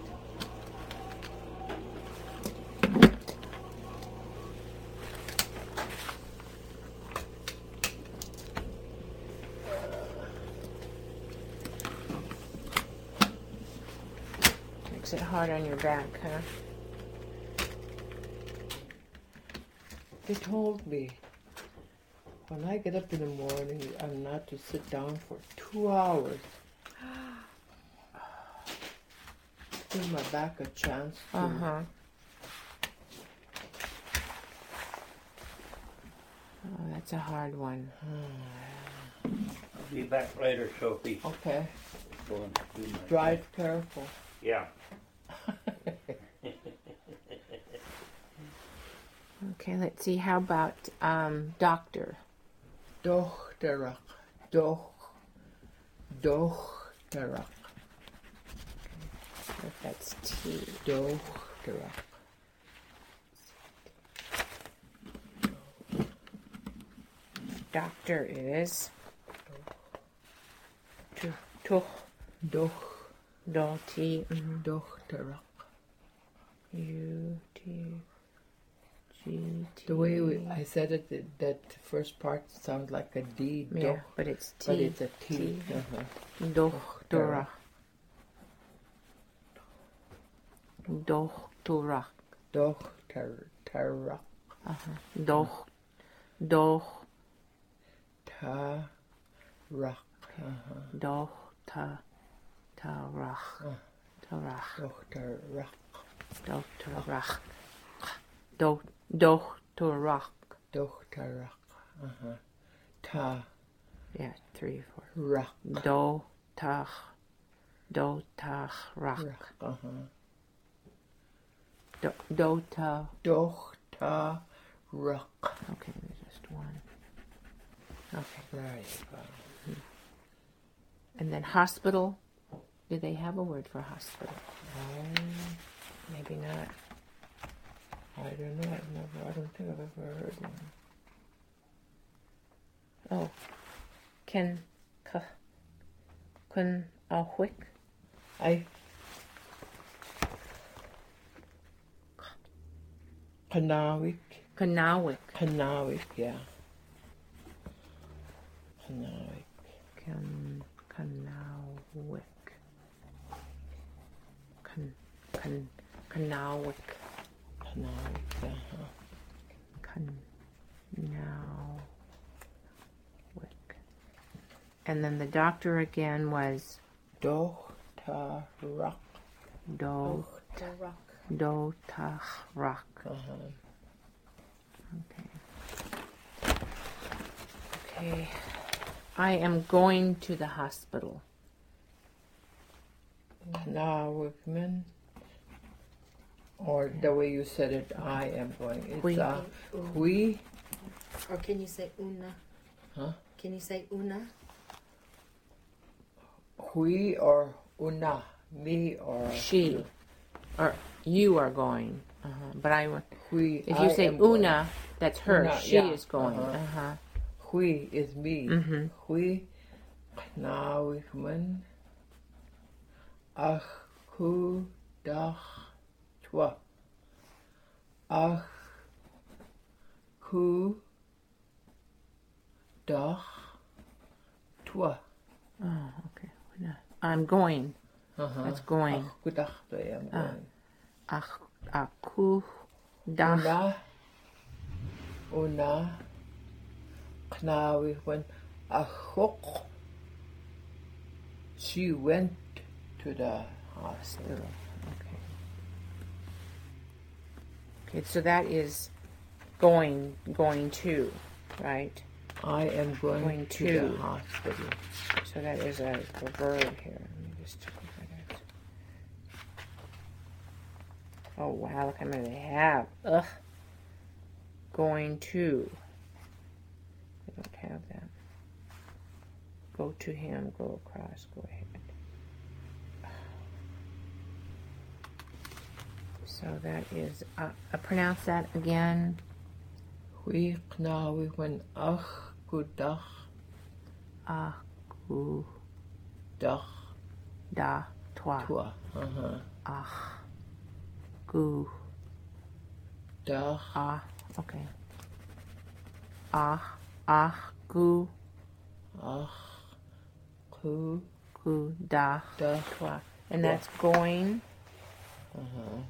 Makes it hard on your back, huh? They told me when I get up in the morning, I'm not to sit down for 2 hours. Give my back a chance to. Oh, that's a hard one. I'll be back later, Sophie. Okay. Go and do my Drive careful. Yeah. Okay, let's see. How about doctor? Dochterak. Dochterak. If that's T. Dochterak. Doctor is Tuch. Doch. T. Dochterak. U T G-T. The way I said it, that first part sounds like a D. Yeah, but it's T. But it's a T. T. Uh-huh. Doctora. Doctora. Doctora. Doch. Tarach. Tarach. Doctorach. Doctorach. Doctorach. Ta. Yeah, 3, 4. Rak. Dotach. Rak. Uh-huh. Dota. Doctorach. Okay, there's just one. Okay. There you go. And then hospital. Do they have a word for hospital? Maybe not. I don't know. I don't think I've ever heard one. Oh. Kun ahwick. Kanawik. Kanawik. Kanawik, yeah. Kanawik. Kanawik. Kanawik. Kanawik, uh-huh. Kanawik. And then the doctor again was Doctorach. Dotach. Uh-huh. Okay. I am going to the hospital. Kanawikman. Or the way you said it, I am going. It's we. Or can you say una? Huh? Can you say una? We or una. Me or She. Or you are going. But we. If you say una, going. that's her. Una, she yeah. is going. Uh-huh. We is me. Mm-hmm. We. Kanawikman. Ach ku dach twa. Ach ku dach twa. Oh, okay. I'm going. Uh-huh. That's going. Ach ku dach twa. I'm going. Aku dach. Una. Kanawikman. Achok. She went to the hospital. Okay, so that is going to, right? I am going to the hospital. So that is a verb here. Let me just check what that is. Oh, wow, look how many they have. Ugh. Going to. They don't have that. Go to him, go across, go ahead. So that is, pronounce that again. We when ach gudach. Aku Dach. da twa. Tua. Uh-huh. Ach. Gu. Dach. Okay. Gu. Ach. Ku. Gu da Dach. twa. And that's going. Uh-huh.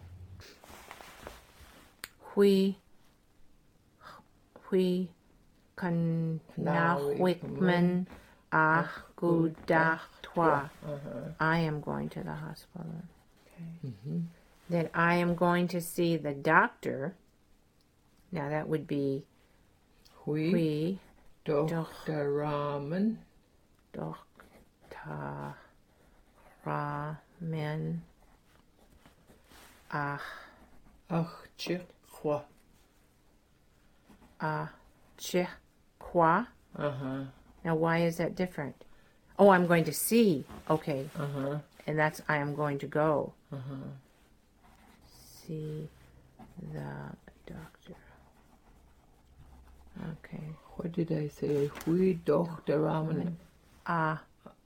Hui Kanawikman Gu da twa. I am going to the hospital. Okay. Mm-hmm. Then I am going to see the doctor. Now that would be Hui. Dr. Ramen. Dr. Ramen. Ach chikwa. Chikwa. Uh-huh. Now why is that different? Oh, I'm going to see. Okay. Uh-huh. And that's I am going to go. Uh-huh. See the doctor. Okay. What did I say? Hui Dr. Ramen. Ach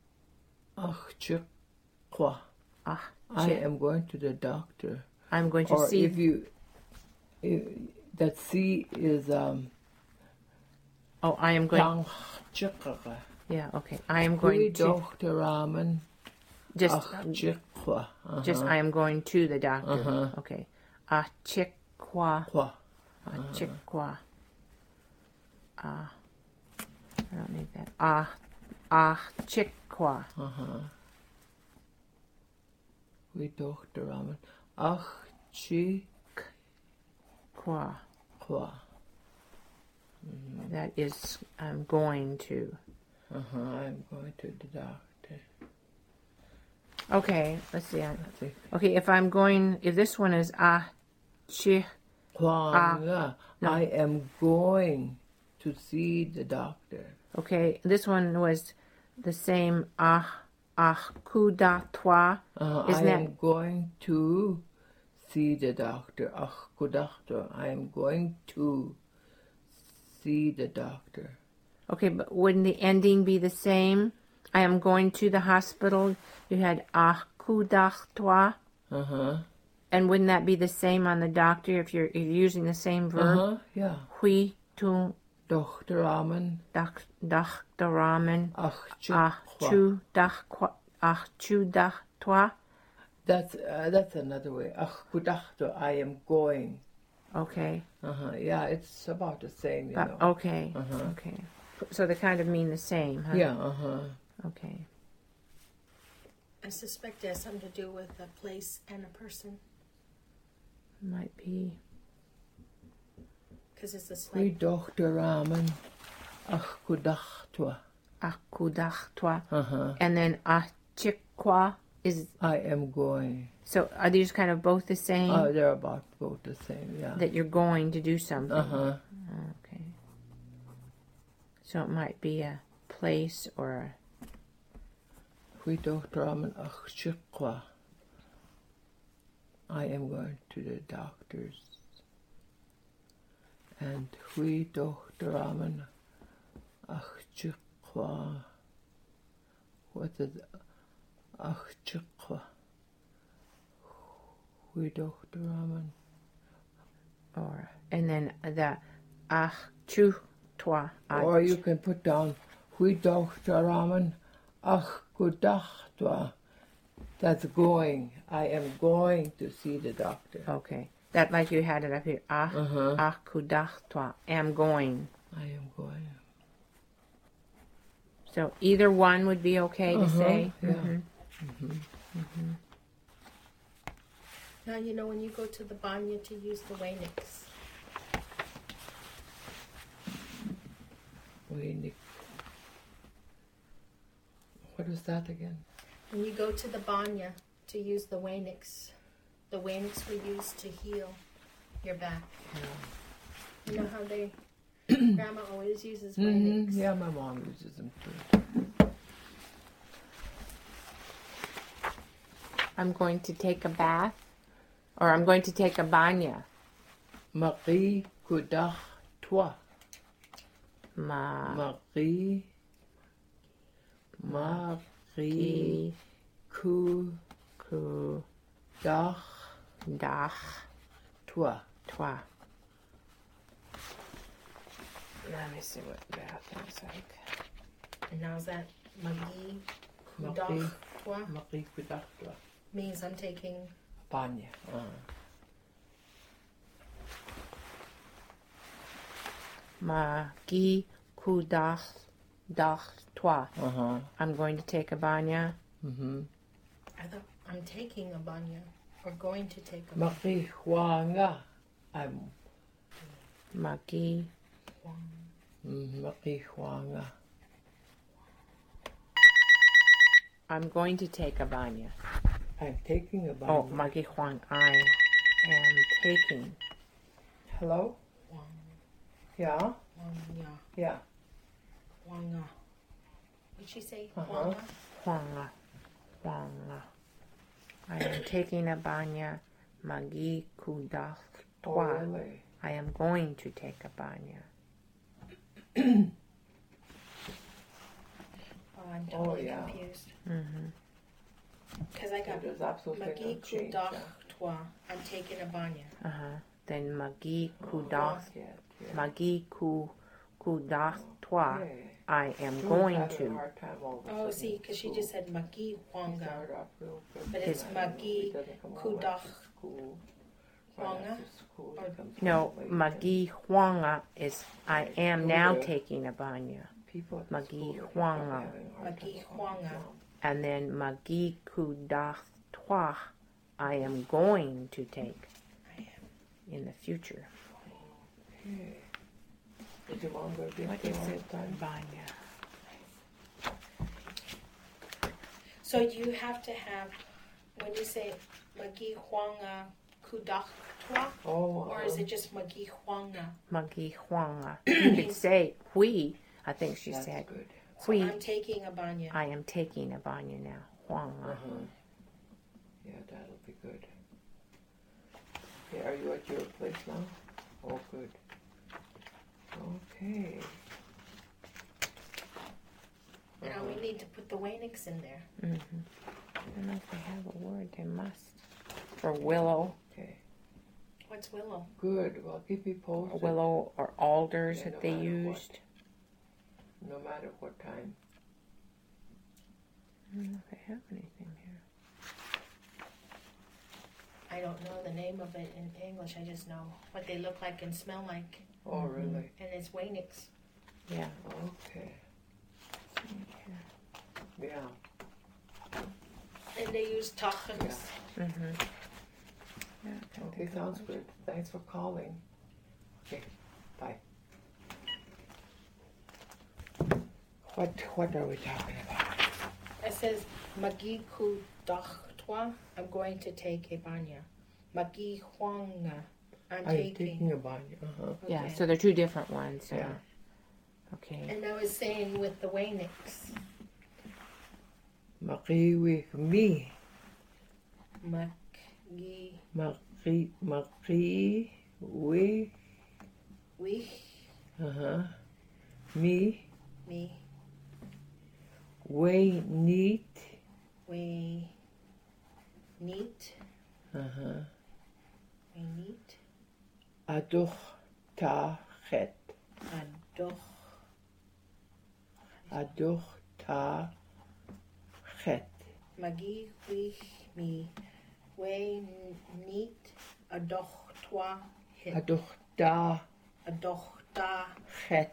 chikwa. I am going to the doctor. I'm going to or see. if That C is Oh, I am going. Tang Chikra. Yeah, okay. I am going to. Dr. Raman. Just, Chikwa. just I am going to the doctor. Uh-huh. Okay. Chikwa. Kwa. Chikwa. I don't need that. Chikwa. We Dr. Raman. Chikwa. Kwa. That is, I'm going to. I'm going to the doctor. Okay, let's see. Okay, if I'm going, if this one is chi. Kwanga. No. I am going to see the doctor. Okay, this one was the same kuda toi. I Isn't that am going to see the doctor. Doctor. I am going to see the doctor. okay? But wouldn't the ending be the same? I am going to the hospital. You had kuda toi, and wouldn't that be the same on the doctor if you're using the same verb? Yeah. Hui tu Dr. Raman. Doctor Ramen. Chu toi. That's another way. Doctor. I am going. Okay. Yeah, it's about the same, you know. Okay. Okay. So they kind of mean the same, huh? Yeah. Okay. I suspect it has something to do with a place and a person. Might be. Because it's a We slight. Dr. Raman. Doctor. Akudachtua. And then achikwa is. I am going. So are these kind of both the same? Oh, they're about both the same, yeah. That you're going to do something. Okay. So it might be a place or a. We Dr. Raman. Achikwa. I am going to the doctors. And we Dr. Raman. Achikwa. What is Achikwa? We Dr. Raman. Or and then the achutwa. Or you can put down we Dr. Raman. Achkudachtwa. That's going. I am going to see the doctor. Okay. That like you had it up here. Akudachtua. Am going. I am going. So either one would be okay to say. Yeah. Now, you know, when you go to the banya to use the Waynix, What was that again? when you go to the banya to use the Waynix we use to heal your back. You know how they, Grandma always uses Waynix. Yeah, my mom uses them too. I'm going to take a bath. Or I'm going to take a banya. Marie Kudach toi. Marie Kudach toi. Let me see what bath looks like. And now is that Magi Marie Kudach Toi Marie Kudach toi. means I'm taking Banya. Magi kudach toi. I'm going to take a banya. I thought I'm taking a banya or going to take a Marie Huanga. I'm Magi. Marie Huanga. I'm going to take a banya. I'm taking a banya. Oh, Magi Huang. I am taking. Hello? Yeah? Wanga. Yeah. Wanga. Did she say Uh-huh. Wanga? Huanga. I am taking a banya. Magi kudach toi. Really? I am going to take a banya. Oh, I'm totally yeah. confused. Mm-hmm. Because I got There's absolutely Magi no change. Kudach Toi. I'm taking a banya. Uh-huh. then Magi Kudah, Yet, yeah. Magi Kudah Toi. Okay. I am She was going having a to. hard time all of a Oh, sudden see, at because she school. just said Magi She Huanga. started off real good. But it's tonight, Magi he doesn't come home Kudah after school. Right Huanga? after school, he Or- comes No, home late, Magi Huanga is I am now Kuda. taking a banya. and people at the Magi school are Huanga. probably having a hard Magi time calling Huanga. Mom. And then Magi Kudah Toi. I am going to take in the future. Okay. Did your mom go to What the is all it? the time? Banya. So you have to have, when you say Magi Huanga Kudah Toi, Oh, or is it just Magi Huanga? Magi Huanga. You could say Hui. I think she that's said good. So Hui. I'm taking a banya. I am taking a banya now. Huanga. Uh-huh. Yeah, that'll be good. Okay, are you at your place now? Oh, good. Okay. Now we need to put the Wainix in there. Mm-hmm. I don't know if they have a word. They must. For willow. Okay. What's willow? Good. Well, keep me posted. Willow or alders Yeah, that no they matter what. used. No matter what time. I don't know if they have anything here. I don't know the name of it in English. I just know what they look like and smell like. Oh, really? And it's Wainix. Yeah. Okay. Yeah. And they use tachans. Mm-hmm. Okay, sounds good. Thanks for calling. Okay, bye. What are we talking about? It says Magi Kudah Toi. I'm going to take a banya. Magi Huanga. I'm I'm taking. taking a banya. Uh-huh. Yeah, Okay. so they're two different ones. Yeah. Okay. And I was saying with the Wainix. Maki with me. Magi Maki with we me. me Way neat. we neat Uh-huh. we neat Aduch ta chet. adoch Aduch ta chet. Magi we me we neat adoch toi hit Aduch ta adoch ta. chet.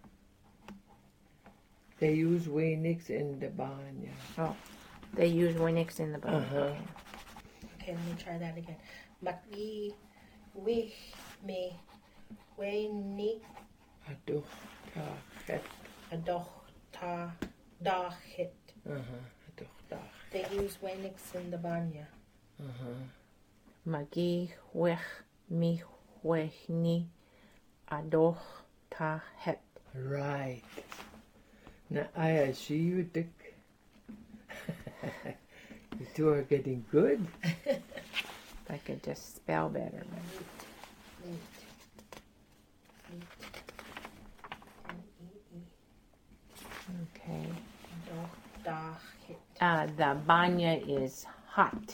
They use Wainix in the banya. They use Winix in the book. Uh-huh. Okay, let me try that again. Magi we me we neat Aduch ta chet. adoch ta da hit. Uh-huh. Aduch ta. They use Wainix in the banya. Uh-huh. Magi wech mi wech ni adoch ta het. Right. Now I see you, Dick. You two are getting good. I could just spell better. Neat. Neat. N-E-E. Okay. Da hit. The banya is hot.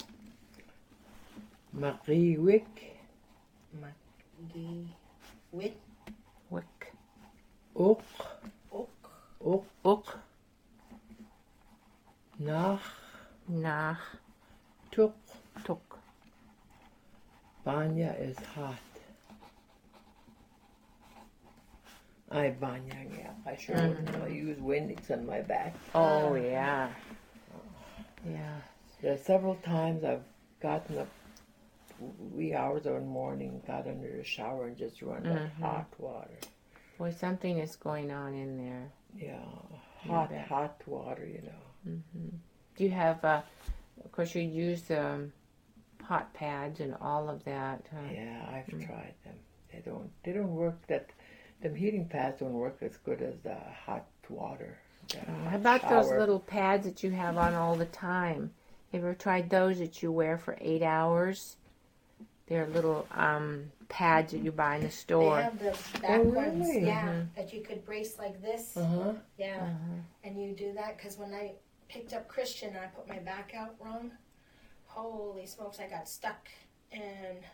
Marie Wick. Magi wit Wick. Ook. ok Ook. Uk. Nach. Nach. Tuk. Tuk. Banya is hot. I banya, yeah. I sure wouldn't. I use Windex on my back. Oh, yeah. Yeah. There are several times I've gotten up wee hours of the morning, got under the shower and just run that hot water. Boy, something is going on in there. Yeah, Yeah, hot water, you know. Do you have, of course, you use hot pads and all of that. Huh? Yeah, I've tried them. They don't work them heating pads don't work as good as the hot water. the How hot about those shower. little pads that you have on all the time? You ever tried those that you wear for 8 hours? They're little pads that you buy in the They store. have the back ones, really? yeah, that you could brace like this. Uh-huh. Yeah, and you do that because when I picked up Christian and I put my back out wrong, holy smokes, I got stuck and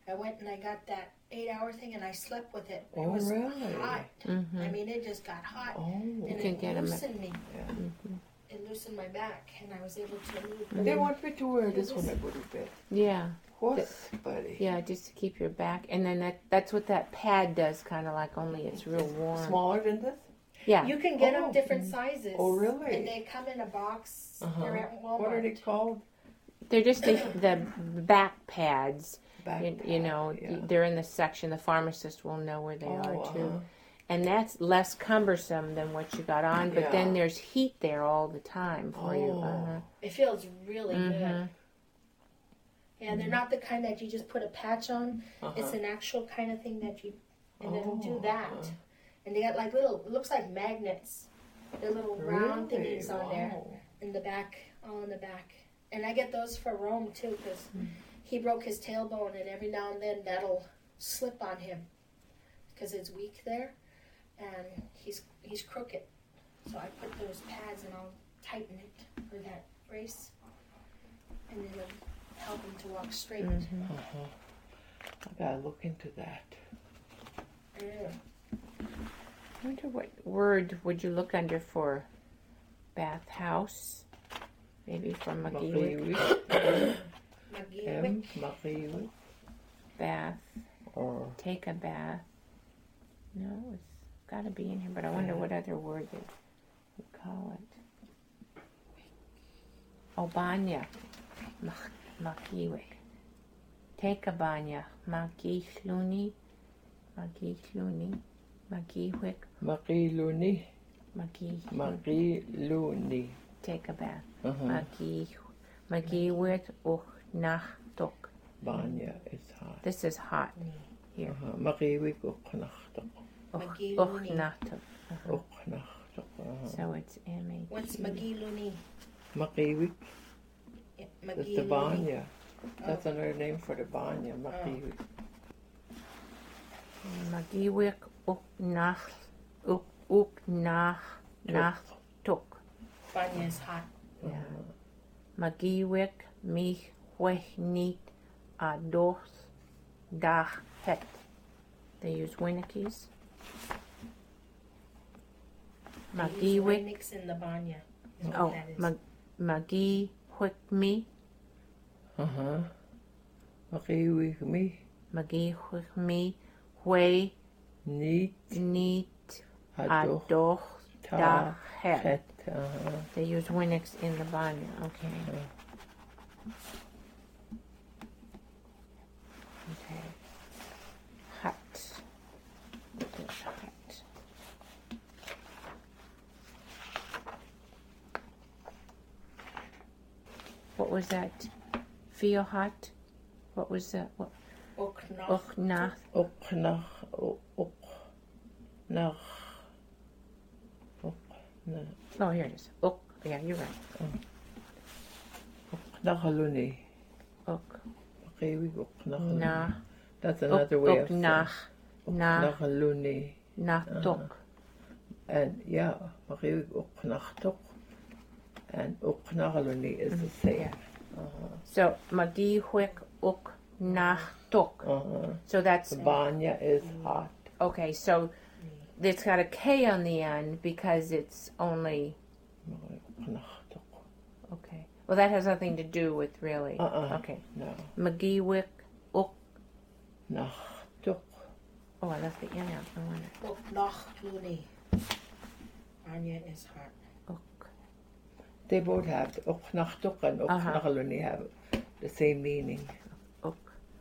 I went and I got that 8-hour thing and I slept with it. It Oh, was really? hot. Mm-hmm. I mean, it just got hot. Oh. And can it get 'em at- loosened me. Yeah. Mm-hmm. It loosened my back and I was able to move. But they want me to wear this when I go to bed. Yeah. What's buddy? Yeah, just to keep your back. And then that's what that pad does, kind of like, only it's real warm. Smaller than this? Yeah. You can get them Oh. different sizes. Oh, really? And they come in a box. Uh-huh. They're at Walmart. What are they called? They're just the back pads. Back You know, yeah. they're in the section. The pharmacist will know where they are, Oh, too. uh-huh. And that's less cumbersome than what you got on. But then Yeah. there's heat there all the time for you. Oh. Uh-huh. It feels really Mhm. good. Yeah, they're not the kind that you just put a patch on. Uh-huh. It's an actual kind of thing that you, and it'll do Oh, that. uh-huh. And they got like little, it looks like magnets. They're little round Really? thingies on there Wow. in the back, all in the back. And I get those for Rome too, because he broke his tailbone, and every now and then that'll slip on him because it's weak there, and he's crooked. So I put those pads and I'll tighten it for that brace, and it'll help him to walk straight. Mhm. Uh-huh. I gotta look into that. Yeah. I wonder what word would you look under for bathhouse? Maybe for McGee. M. Makiwi. Bath. Or Take a bath. No, it's got to be in here, but I wonder what other word they would call it. Oh, banya. Makiwi. Take a banya. Makichluni. Makichluni. Makiwik. Makiluni. Maki. Makiluni. Take a bath. Uh-huh. Magiwit uchnachtok. Banya is hot. This is hot here. Uh-huh. Makiwik uknachtok. Magiluni. Uchnachtok. Uknachtok. Uh-huh. So it's M-A-G. What's Magiluni? Makiwik. That's the Magiluni. banya. That's another name for the banya. Makiwik. Magiwik uchnachtok. Banya is hot. Yeah. Magiwik mich nicht ados dach het. They use Winnicke's. They use Magiwik. Winix in the banya. Is what Oh, that is. Magiwik me. Uh-huh. Makiwik me. Magiwik me. Hwe Neat. niet Hadoch. ados Ta. dach het. Het. Uh-huh. They use Winnicks in the banya. Okay. Okay. Hut. There's hut. What was that? Feel hot? What was that? What? Oknach. Ochnach. Uknach. Uknach. Uknach. Oh, here it is. Yeah, you're right. Uknachaluni. Ok. Makiwik uknachaluni. Na. That's another way of saying Ochnach. Na. Uknachaluni. Nachtok. And yeah, Makiwik uknachtok. And uknachaluni is the same. Yeah. So, Magiwik Ochnachtok. Uh-huh. So that's The banya is hot. okay. So it's got a K on the end because it's only Uknachtok. okay. Well, that has nothing to do with really. Uh-uh. Okay. No. Magiwik Ok. Nachtok. Oh, I left the N out. No wonder. Oknachluni. Banya is hot. Ok. They both have uknachtok and uknachaluni have the same meaning. Ok.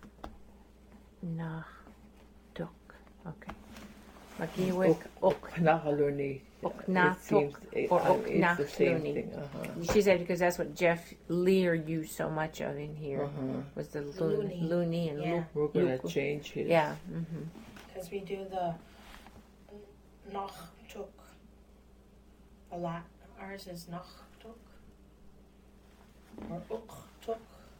Nachtok. Okay. Magiwik Ok. Uknachaluni. Uknachtok or It's the same Uknachluni. thing. Uh-huh. She said because that's what Jeff Lear used so much of in here Uh-huh. was the Loony. loony and Yeah. We're gonna Luke. change his. Yeah. Mm-hmm. Because we do the Nachtuk a lot. Ours is Nachtuk. Or Uktuk.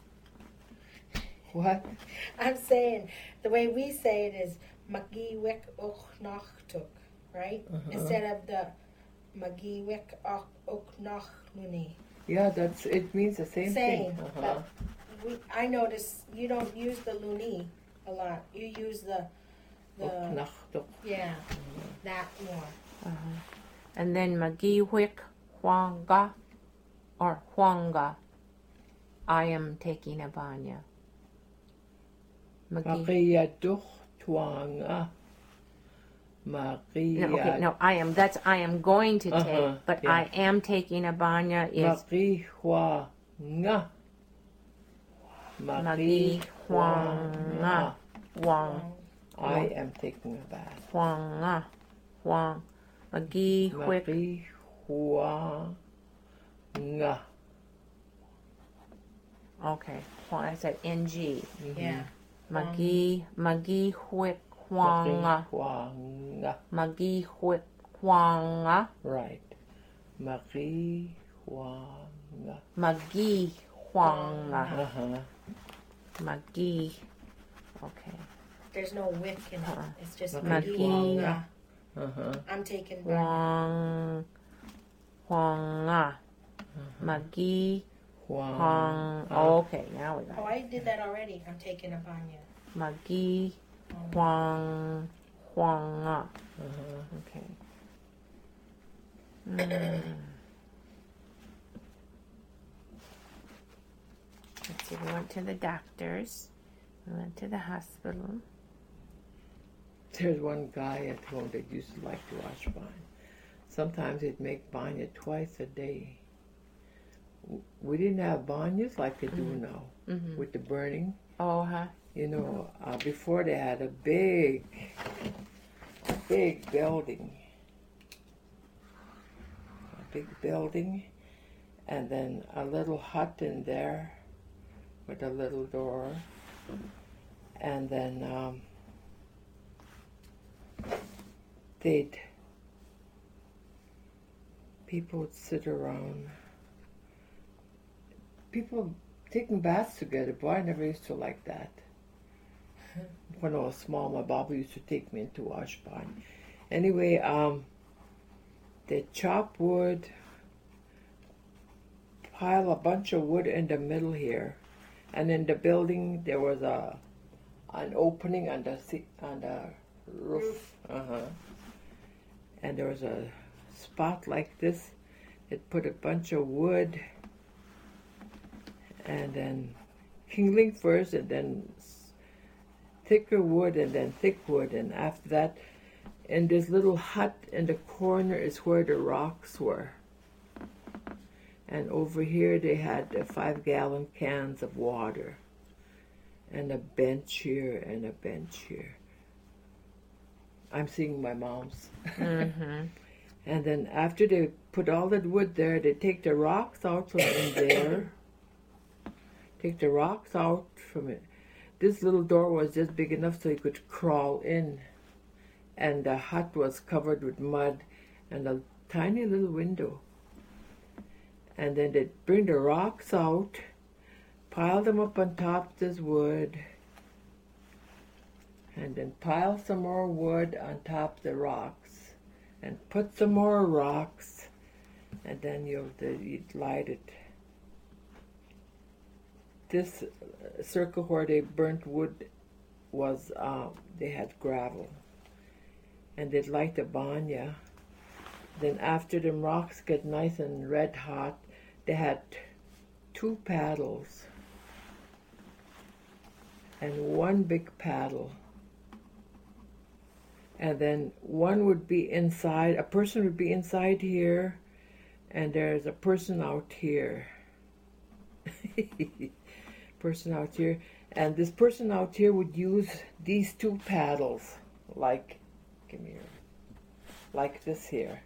What? I'm saying, the way we say it is Magiwik Uknachtuk, right? Instead of the Magiwik Uknachluni. Yeah, it means the same Same. thing. Uh-huh. But I notice you don't use the luni. a lot. You use the Uknachtuk. yeah, that more. And then Magiwik Huanga or Huanga. I am taking a banya. Maria Duch Tuanga. Maria. No, okay, no, I am. That's I am going to take, but yeah. I am taking a banya is Marie Huanga. Magi Huanga. Huang. I am taking a bath. Huanga. Huang. Magi Huik. Marie Huanga. Okay. Huang, I said NG. Yeah. Magi Huik Huanga. Huanga. Magi Huik Huanga. Right. Marie Huanga. Magi Huanga. Uh-huh. Magi. Okay. There's no wick in it. It's just Magi. Magi. Uh-huh. I'm taking Huang. Huanga. Magi. Huang. Oh, okay, now we got Oh, it. I did that already. I'm taking a banya. Magi. Huang. Huanga. Okay. Let's see, we went to the doctors. We went to the hospital. There's one guy at home that used to like to wash banya. Sometimes he'd make banya twice a day. We didn't have banyas like they do now with the burning. Oh, huh? You know, before they had a big building. A big building, and then a little hut in there with a little door. And then people would sit around. People taking baths together, boy, I never used to like that. When I was small, my Baba used to take me into wash banya. Anyway, they chop wood, pile a bunch of wood in the middle here, and in the building there was an opening on the roof. And there was a spot like this. It put a bunch of wood, and then kindling first, and then thicker wood, and then thick wood, and after that, in this little hut in the corner is where the rocks were. And over here they had the 5-gallon cans of water, and a bench here and a bench here. I'm seeing my mom's. And then after they put all that wood there, they take the rocks out from in there. Take the rocks out from it. This little door was just big enough so you could crawl in. And the hut was covered with mud and a tiny little window. And then they'd bring the rocks out, pile them up on top of this wood, and then pile some more wood on top of the rocks, and put some more rocks, and then you'd light it. This circle where they burnt wood was, they had gravel, and they'd light the banya. Then after them rocks get nice and red hot, they had 2 paddles and 1 big paddle. And then one would be inside, a person would be inside here, and there's a person out here. Person out here. And this person out here would use these 2 paddles, like, give me your, like this here.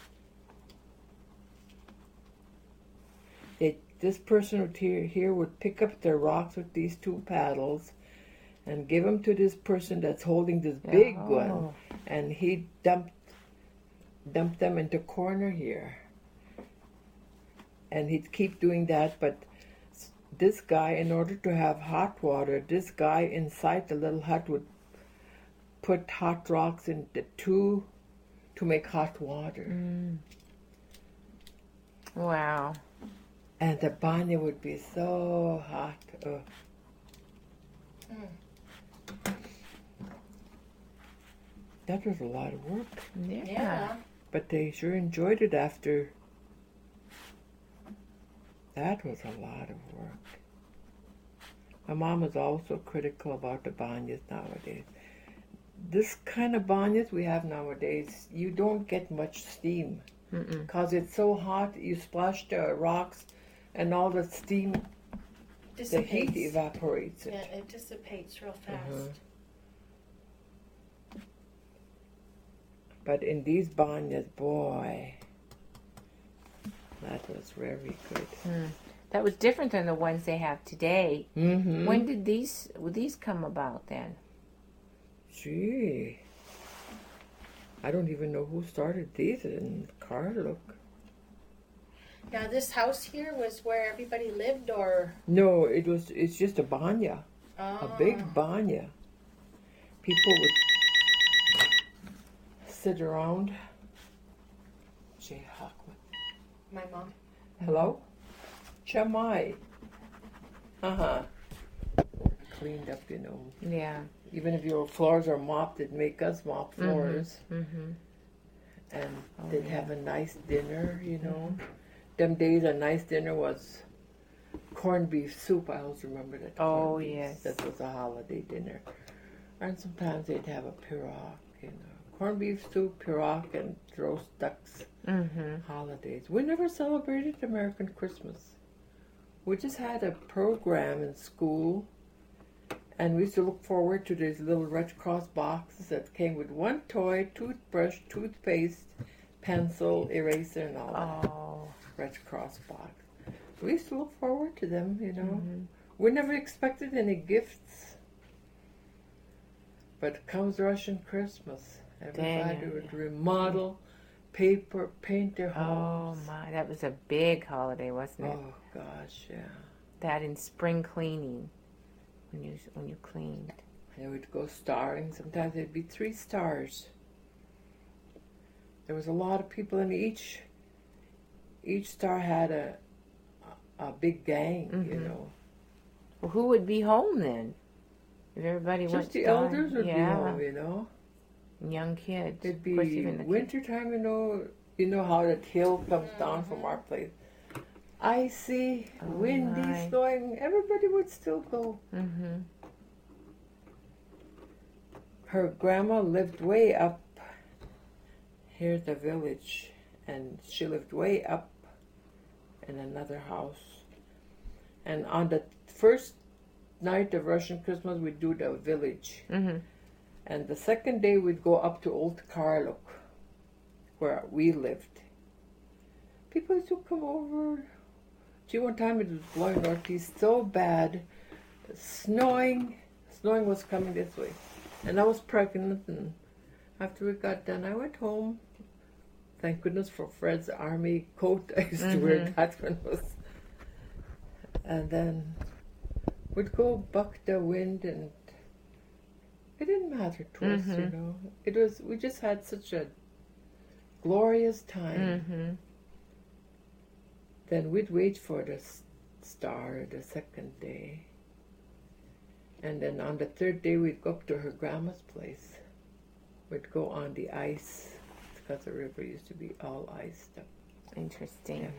This person here would pick up the rocks with these 2 paddles and give them to this person that's holding this big one, and he dumped them into corner here. And he'd keep doing that, but this guy, in order to have hot water, this guy inside the little hut would put hot rocks in the 2 to make hot water. Wow. And the banya would be so hot. That was a lot of work. Yeah. But they sure enjoyed it after. That was a lot of work. My mom was also critical about the banyas nowadays. This kind of banyas we have nowadays, you don't get much steam. Because it's so hot, you splash the rocks and all the steam, the heat evaporates it. Yeah, it dissipates real fast. But in these banyas, boy, that was very good. That was different than the ones they have today. Mm-hmm. When did these come about then? Gee, I don't even know who started these in Carlook. Now, this house here was where everybody lived, or? No, it's just a banya, a big banya. People would sit around. Jay Hockman. My mom. Hello? Chamai. Cleaned up, you know. Yeah. Even if your floors are mopped, it'd make us mop floors. And they'd have a nice dinner, you know. Them days, a nice dinner was corned beef soup. I always remember that. Oh, corned beef. yes. That was a holiday dinner. And sometimes they'd have a pirog, you know. Corned beef soup, pirog, and roast ducks. Holidays. We never celebrated American Christmas. We just had a program in school. And we used to look forward to these little Red Cross boxes that came with one toy, toothbrush, toothpaste, pencil, eraser, and all that. Oh. Red Cross box. We used to look forward to them, you know. We never expected any gifts. But comes Russian Christmas. Everybody would remodel, paint their homes. Oh my, that was a big holiday, wasn't it? Oh gosh, yeah. That in spring cleaning. When you cleaned. They would go starring. Sometimes there'd be 3 stars. There was a lot of people, and each star had a big gang, you know. Well, who would be home then? If everybody went Just the starring? elders would be home, you know. And young kids. It'd Of course, be even the winter time, you know. You know how that hill comes down from our place. Icy, windy, my. snowing. Everybody would still go. Her grandma lived way up here at the village, and she lived way up in another house. And on the first night of Russian Christmas, we'd do the village. And the second day, we'd go up to Old Carlook, where we lived. People used to come over. Gee, one time it was blowing northeast so bad, snowing was coming this way. And I was pregnant, and after we got done, I went home. Thank goodness for Fred's army coat. I used to wear that when I was. And then we'd go buck the wind, and it didn't matter to us, you know. We just had such a glorious time. Then we'd wait for the star the second day. And then on the third day, we'd go up to her grandma's place. We'd go on the ice, because the river used to be all iced up. Interesting.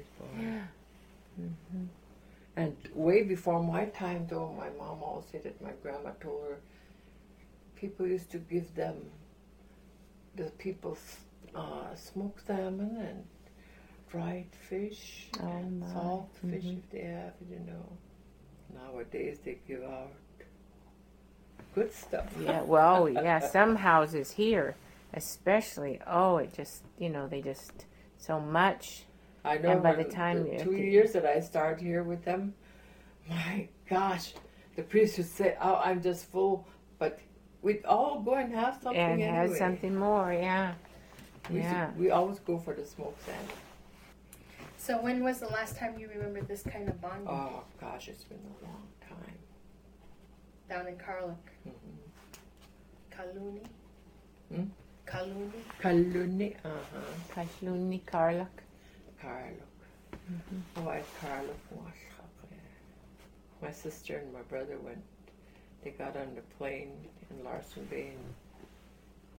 And way before my time, though, my mom always said that my grandma told her people used to give them, the people smoked salmon and dried fish, salt fish if they have it, you know. Nowadays they give out good stuff. Yeah, well, yeah, some houses here, especially, it just, they just, so much. I know. And by the time the 2 years that I started here with them, my gosh, the priest would say, I'm just full, but we'd all go and have something and anyway. have something more, yeah. We always go for the smoked salmon. So when was the last time you remember this kind of bonding? Oh gosh, it's been a long time. Down in Carlook. Kaluni? Kaluni? Kaluni, Kaluni, Carlook. Oh, I Carlook. My sister and my brother they got on the plane in Larsen Bay and